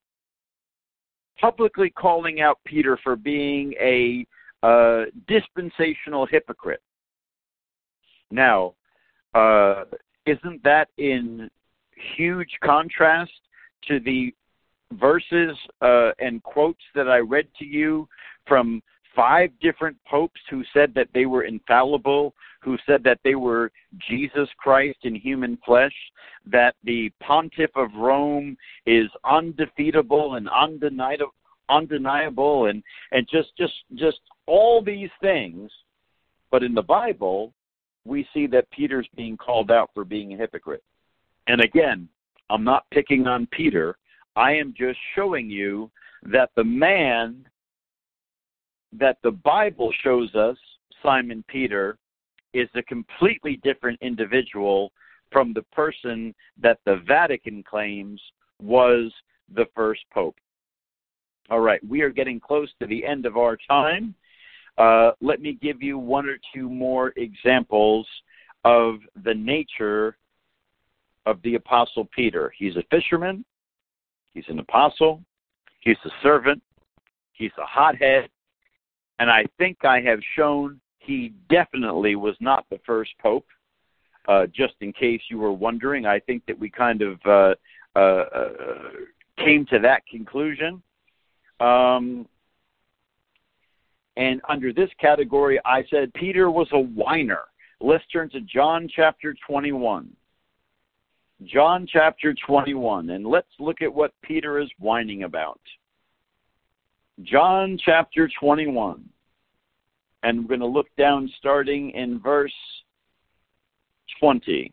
publicly calling out Peter for being a uh, dispensational hypocrite. Now, uh, isn't that in huge contrast to the verses uh, and quotes that I read to you from five different popes who said that they were infallible, who said that they were Jesus Christ in human flesh, that the pontiff of Rome is undefeatable and undeniable, undeniable and, and just, just, just all these things. But in the Bible, we see that Peter's being called out for being a hypocrite. And again, I'm not picking on Peter. I am just showing you that the man that the Bible shows us, Simon Peter, is a completely different individual from the person that the Vatican claims was the first pope. All right, we are getting close to the end of our time. Uh, let me give you one or two more examples of the nature of the Apostle Peter. He's a fisherman. He's an apostle. He's a servant. He's a hothead. And I think I have shown he definitely was not the first pope. Uh, just in case you were wondering, I think that we kind of uh, uh, uh, came to that conclusion. Um, and under this category, I said Peter was a whiner. Let's turn to John chapter twenty-one. John chapter twenty-one, and let's look at what Peter is whining about. John chapter twenty-one, and we're going to look down starting in verse twenty.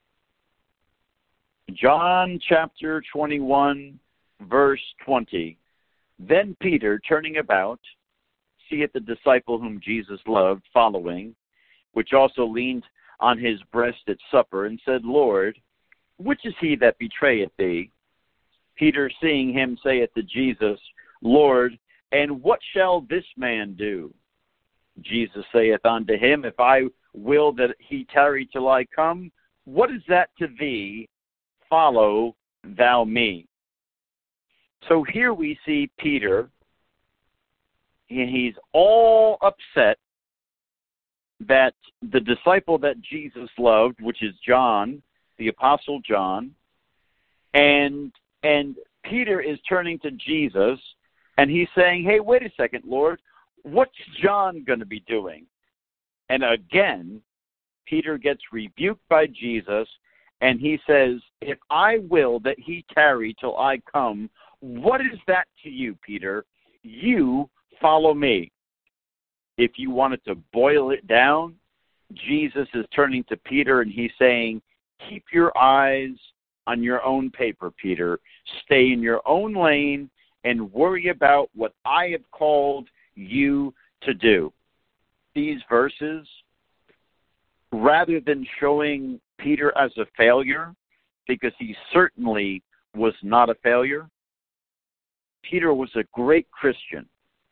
John chapter twenty-one, verse twenty. Then Peter, turning about, seeth the disciple whom Jesus loved, following, which also leaned on his breast at supper, and said, Lord, which is he that betrayeth thee? Peter, seeing him, saith to Jesus, Lord, and what shall this man do? Jesus saith unto him, If I will that he tarry till I come, what is that to thee? Follow thou me. So here we see Peter, and he's all upset that the disciple that Jesus loved, which is John, the Apostle John, and and Peter is turning to Jesus, and he's saying, hey, wait a second, Lord, what's John going to be doing? And again, Peter gets rebuked by Jesus, and he says, if I will that he tarry till I come, what is that to you, Peter? You follow me. If you wanted to boil it down, Jesus is turning to Peter and he's saying, keep your eyes on your own paper, Peter. Stay in your own lane and worry about what I have called you to do. These verses, rather than showing Peter as a failure, because he certainly was not a failure, Peter was a great Christian,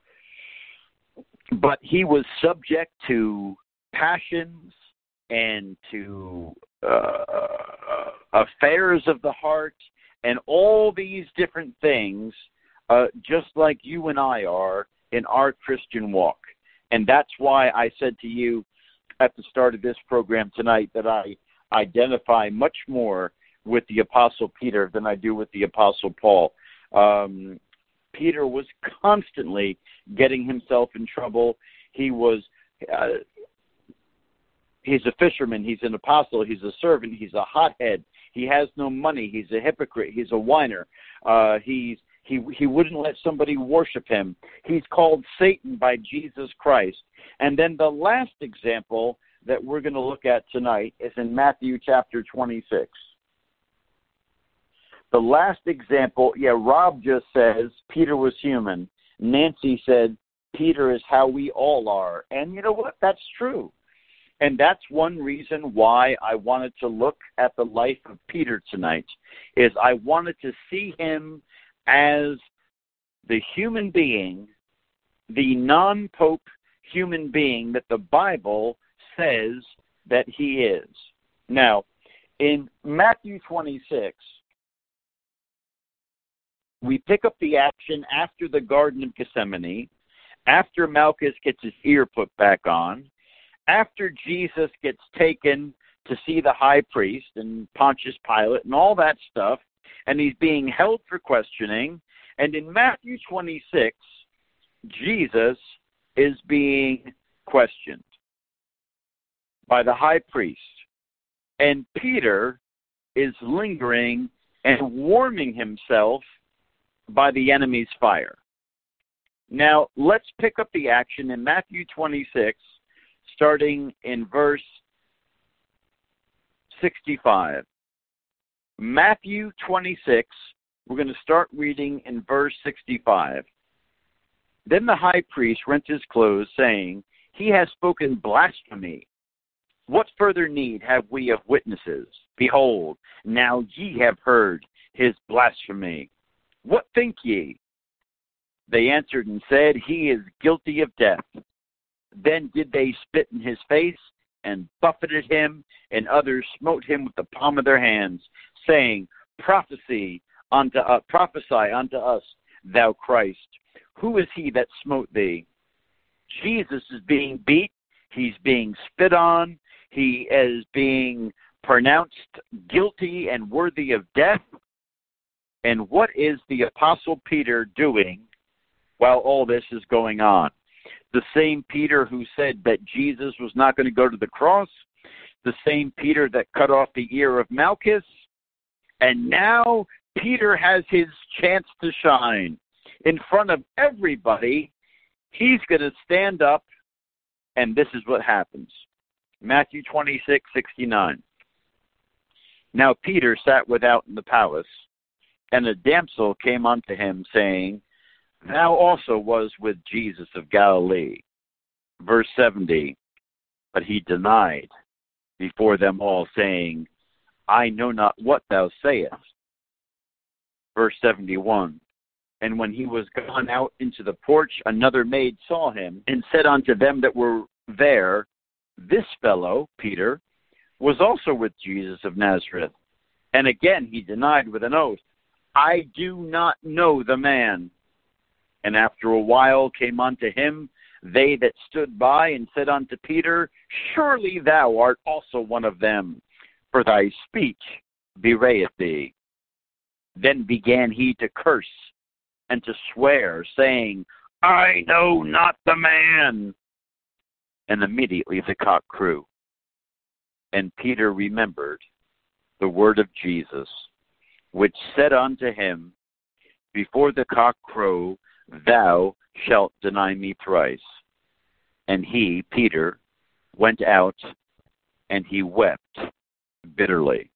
but he was subject to passions and to uh, affairs of the heart and all these different things, uh, just like you and I are in our Christian walk. And that's why I said to you at the start of this program tonight that I identify much more with the Apostle Peter than I do with the Apostle Paul. Um, Peter was constantly getting himself in trouble. He was, uh, he's a fisherman, he's an apostle, he's a servant, he's a hothead, he has no money, he's a hypocrite, he's a whiner, uh, he's, he, he wouldn't let somebody worship him. He's called Satan by Jesus Christ. And then the last example that we're going to look at tonight is in Matthew chapter twenty-six. The last example, yeah, Rob just says Peter was human. Nancy said Peter is how we all are. And you know what? That's true. And that's one reason why I wanted to look at the life of Peter tonight, is I wanted to see him as the human being, the non-pope human being that the Bible says that he is. Now, in Matthew twenty-six, we pick up the action after the Garden of Gethsemane, after Malchus gets his ear put back on, after Jesus gets taken to see the high priest and Pontius Pilate and all that stuff, and he's being held for questioning. And in Matthew twenty-six, Jesus is being questioned by the high priest. And Peter is lingering and warming himself by the enemy's fire. Now, let's pick up the action in Matthew twenty-six, starting in verse sixty-five. Matthew twenty-six, we're going to start reading in verse sixty-five. Then the high priest rent his clothes, saying, He has spoken blasphemy. What further need have we of witnesses? Behold, now ye have heard his blasphemy. What think ye? They answered and said, He is guilty of death. Then did they spit in his face and buffeted him, and others smote him with the palm of their hands, saying, Prophesy unto uh, prophesy unto us, thou Christ. Who is he that smote thee? Jesus is being beat. He's being spit on. He is being pronounced guilty and worthy of death. And what is the Apostle Peter doing while all this is going on? The same Peter who said that Jesus was not going to go to the cross, the same Peter that cut off the ear of Malchus, and now Peter has his chance to shine. In front of everybody, he's going to stand up, and this is what happens. Matthew twenty-six, sixty-nine. Now Peter sat without in the palace, and a damsel came unto him, saying, Thou also was with Jesus of Galilee. Verse seventy. But he denied before them all, saying, I know not what thou sayest. Verse seventy-one. And when he was gone out into the porch, another maid saw him, and said unto them that were there, This fellow, Peter, was also with Jesus of Nazareth. And again he denied with an oath, I do not know the man. And after a while came unto him they that stood by, and said unto Peter, Surely thou art also one of them, for thy speech bewrayeth thee. Then began he to curse and to swear, saying, I know not the man. And immediately the cock crew. And Peter remembered the word of Jesus, which said unto him, Before the cock crow, thou shalt deny me thrice. And he, Peter, went out, and he wept bitterly.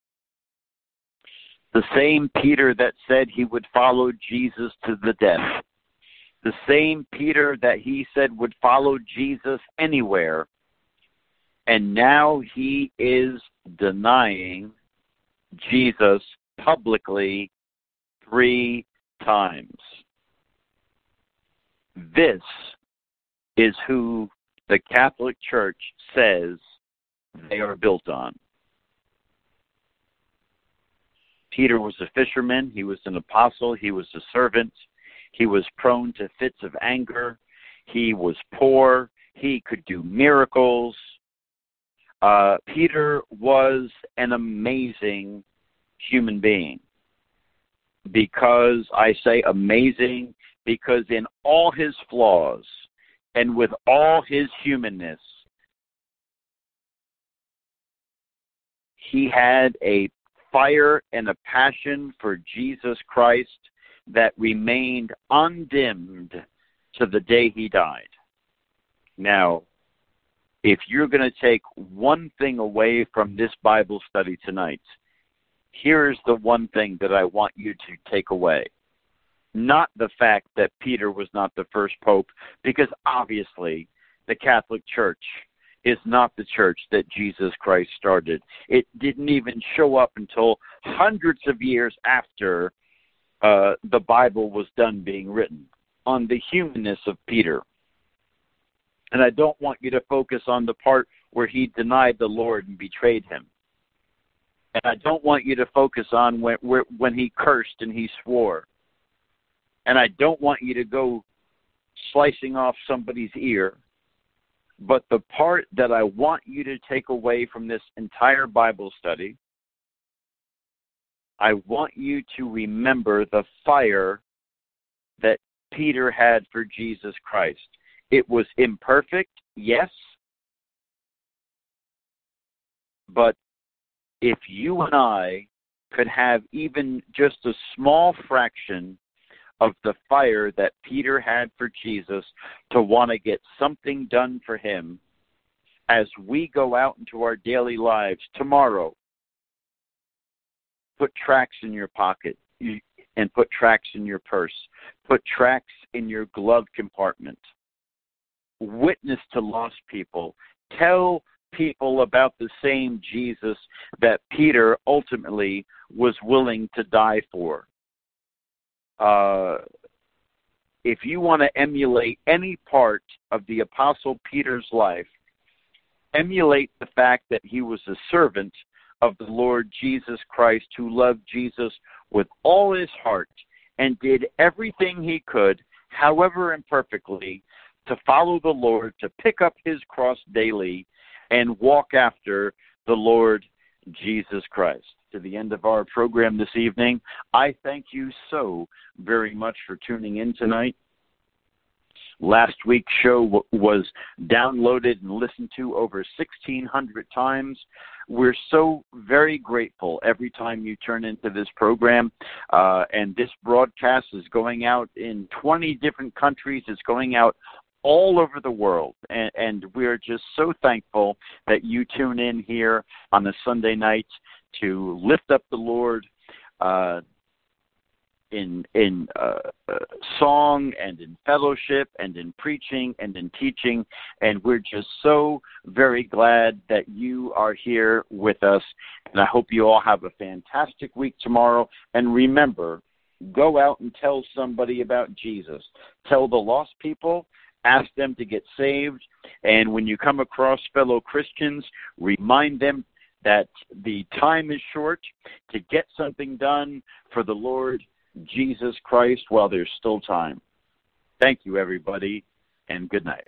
The same Peter that said he would follow Jesus to the death, the same Peter that he said would follow Jesus anywhere, and now he is denying Jesus publicly three times. This is who the Catholic Church says they are built on. Peter was a fisherman. He was an apostle. He was a servant. He was prone to fits of anger. He was poor. He could do miracles. Uh, Peter was an amazing human being. Because I say amazing, because in all his flaws and with all his humanness, he had a fire and a passion for Jesus Christ that remained undimmed to the day he died. Now, if you're going to take one thing away from this Bible study tonight, here's the one thing that I want you to take away. Not the fact that Peter was not the first pope, because obviously the Catholic Church is not the church that Jesus Christ started. It didn't even show up until hundreds of years after uh, the Bible was done being written, on the humanness of Peter. And I don't want you to focus on the part where he denied the Lord and betrayed him. And I don't want you to focus on when, where, when he cursed and he swore. And I don't want you to go slicing off somebody's ear. But the part that I want you to take away from this entire Bible study, I want you to remember the fire that Peter had for Jesus Christ. It was imperfect, yes. But if you and I could have even just a small fraction of the fire that Peter had for Jesus to want to get something done for him as we go out into our daily lives tomorrow, put tracts in your pocket and put tracts in your purse. Put tracts in your glove compartment. Witness to lost people. Tell people about the same Jesus that Peter ultimately was willing to die for. Uh, if you want to emulate any part of the Apostle Peter's life, emulate the fact that he was a servant of the Lord Jesus Christ who loved Jesus with all his heart and did everything he could, however imperfectly, to follow the Lord, to pick up his cross daily and walk after the Lord Jesus Christ. To the end of our program this evening, I thank you so very much for tuning in tonight. Last week's show w- was downloaded and listened to over sixteen hundred times. We're so very grateful every time you turn into this program. Uh, and this broadcast is going out in twenty different countries. It's going out all over the world. And, and we're just so thankful that you tune in here on a Sunday night to lift up the Lord, uh, in in uh, uh, song and in fellowship and in preaching and in teaching. And we're just so very glad that you are here with us. And I hope you all have a fantastic week tomorrow. And remember, go out and tell somebody about Jesus. Tell the lost people, ask them to get saved. And when you come across fellow Christians, remind them that the time is short to get something done for the Lord Jesus Christ while there's still time. Thank you, everybody, and good night.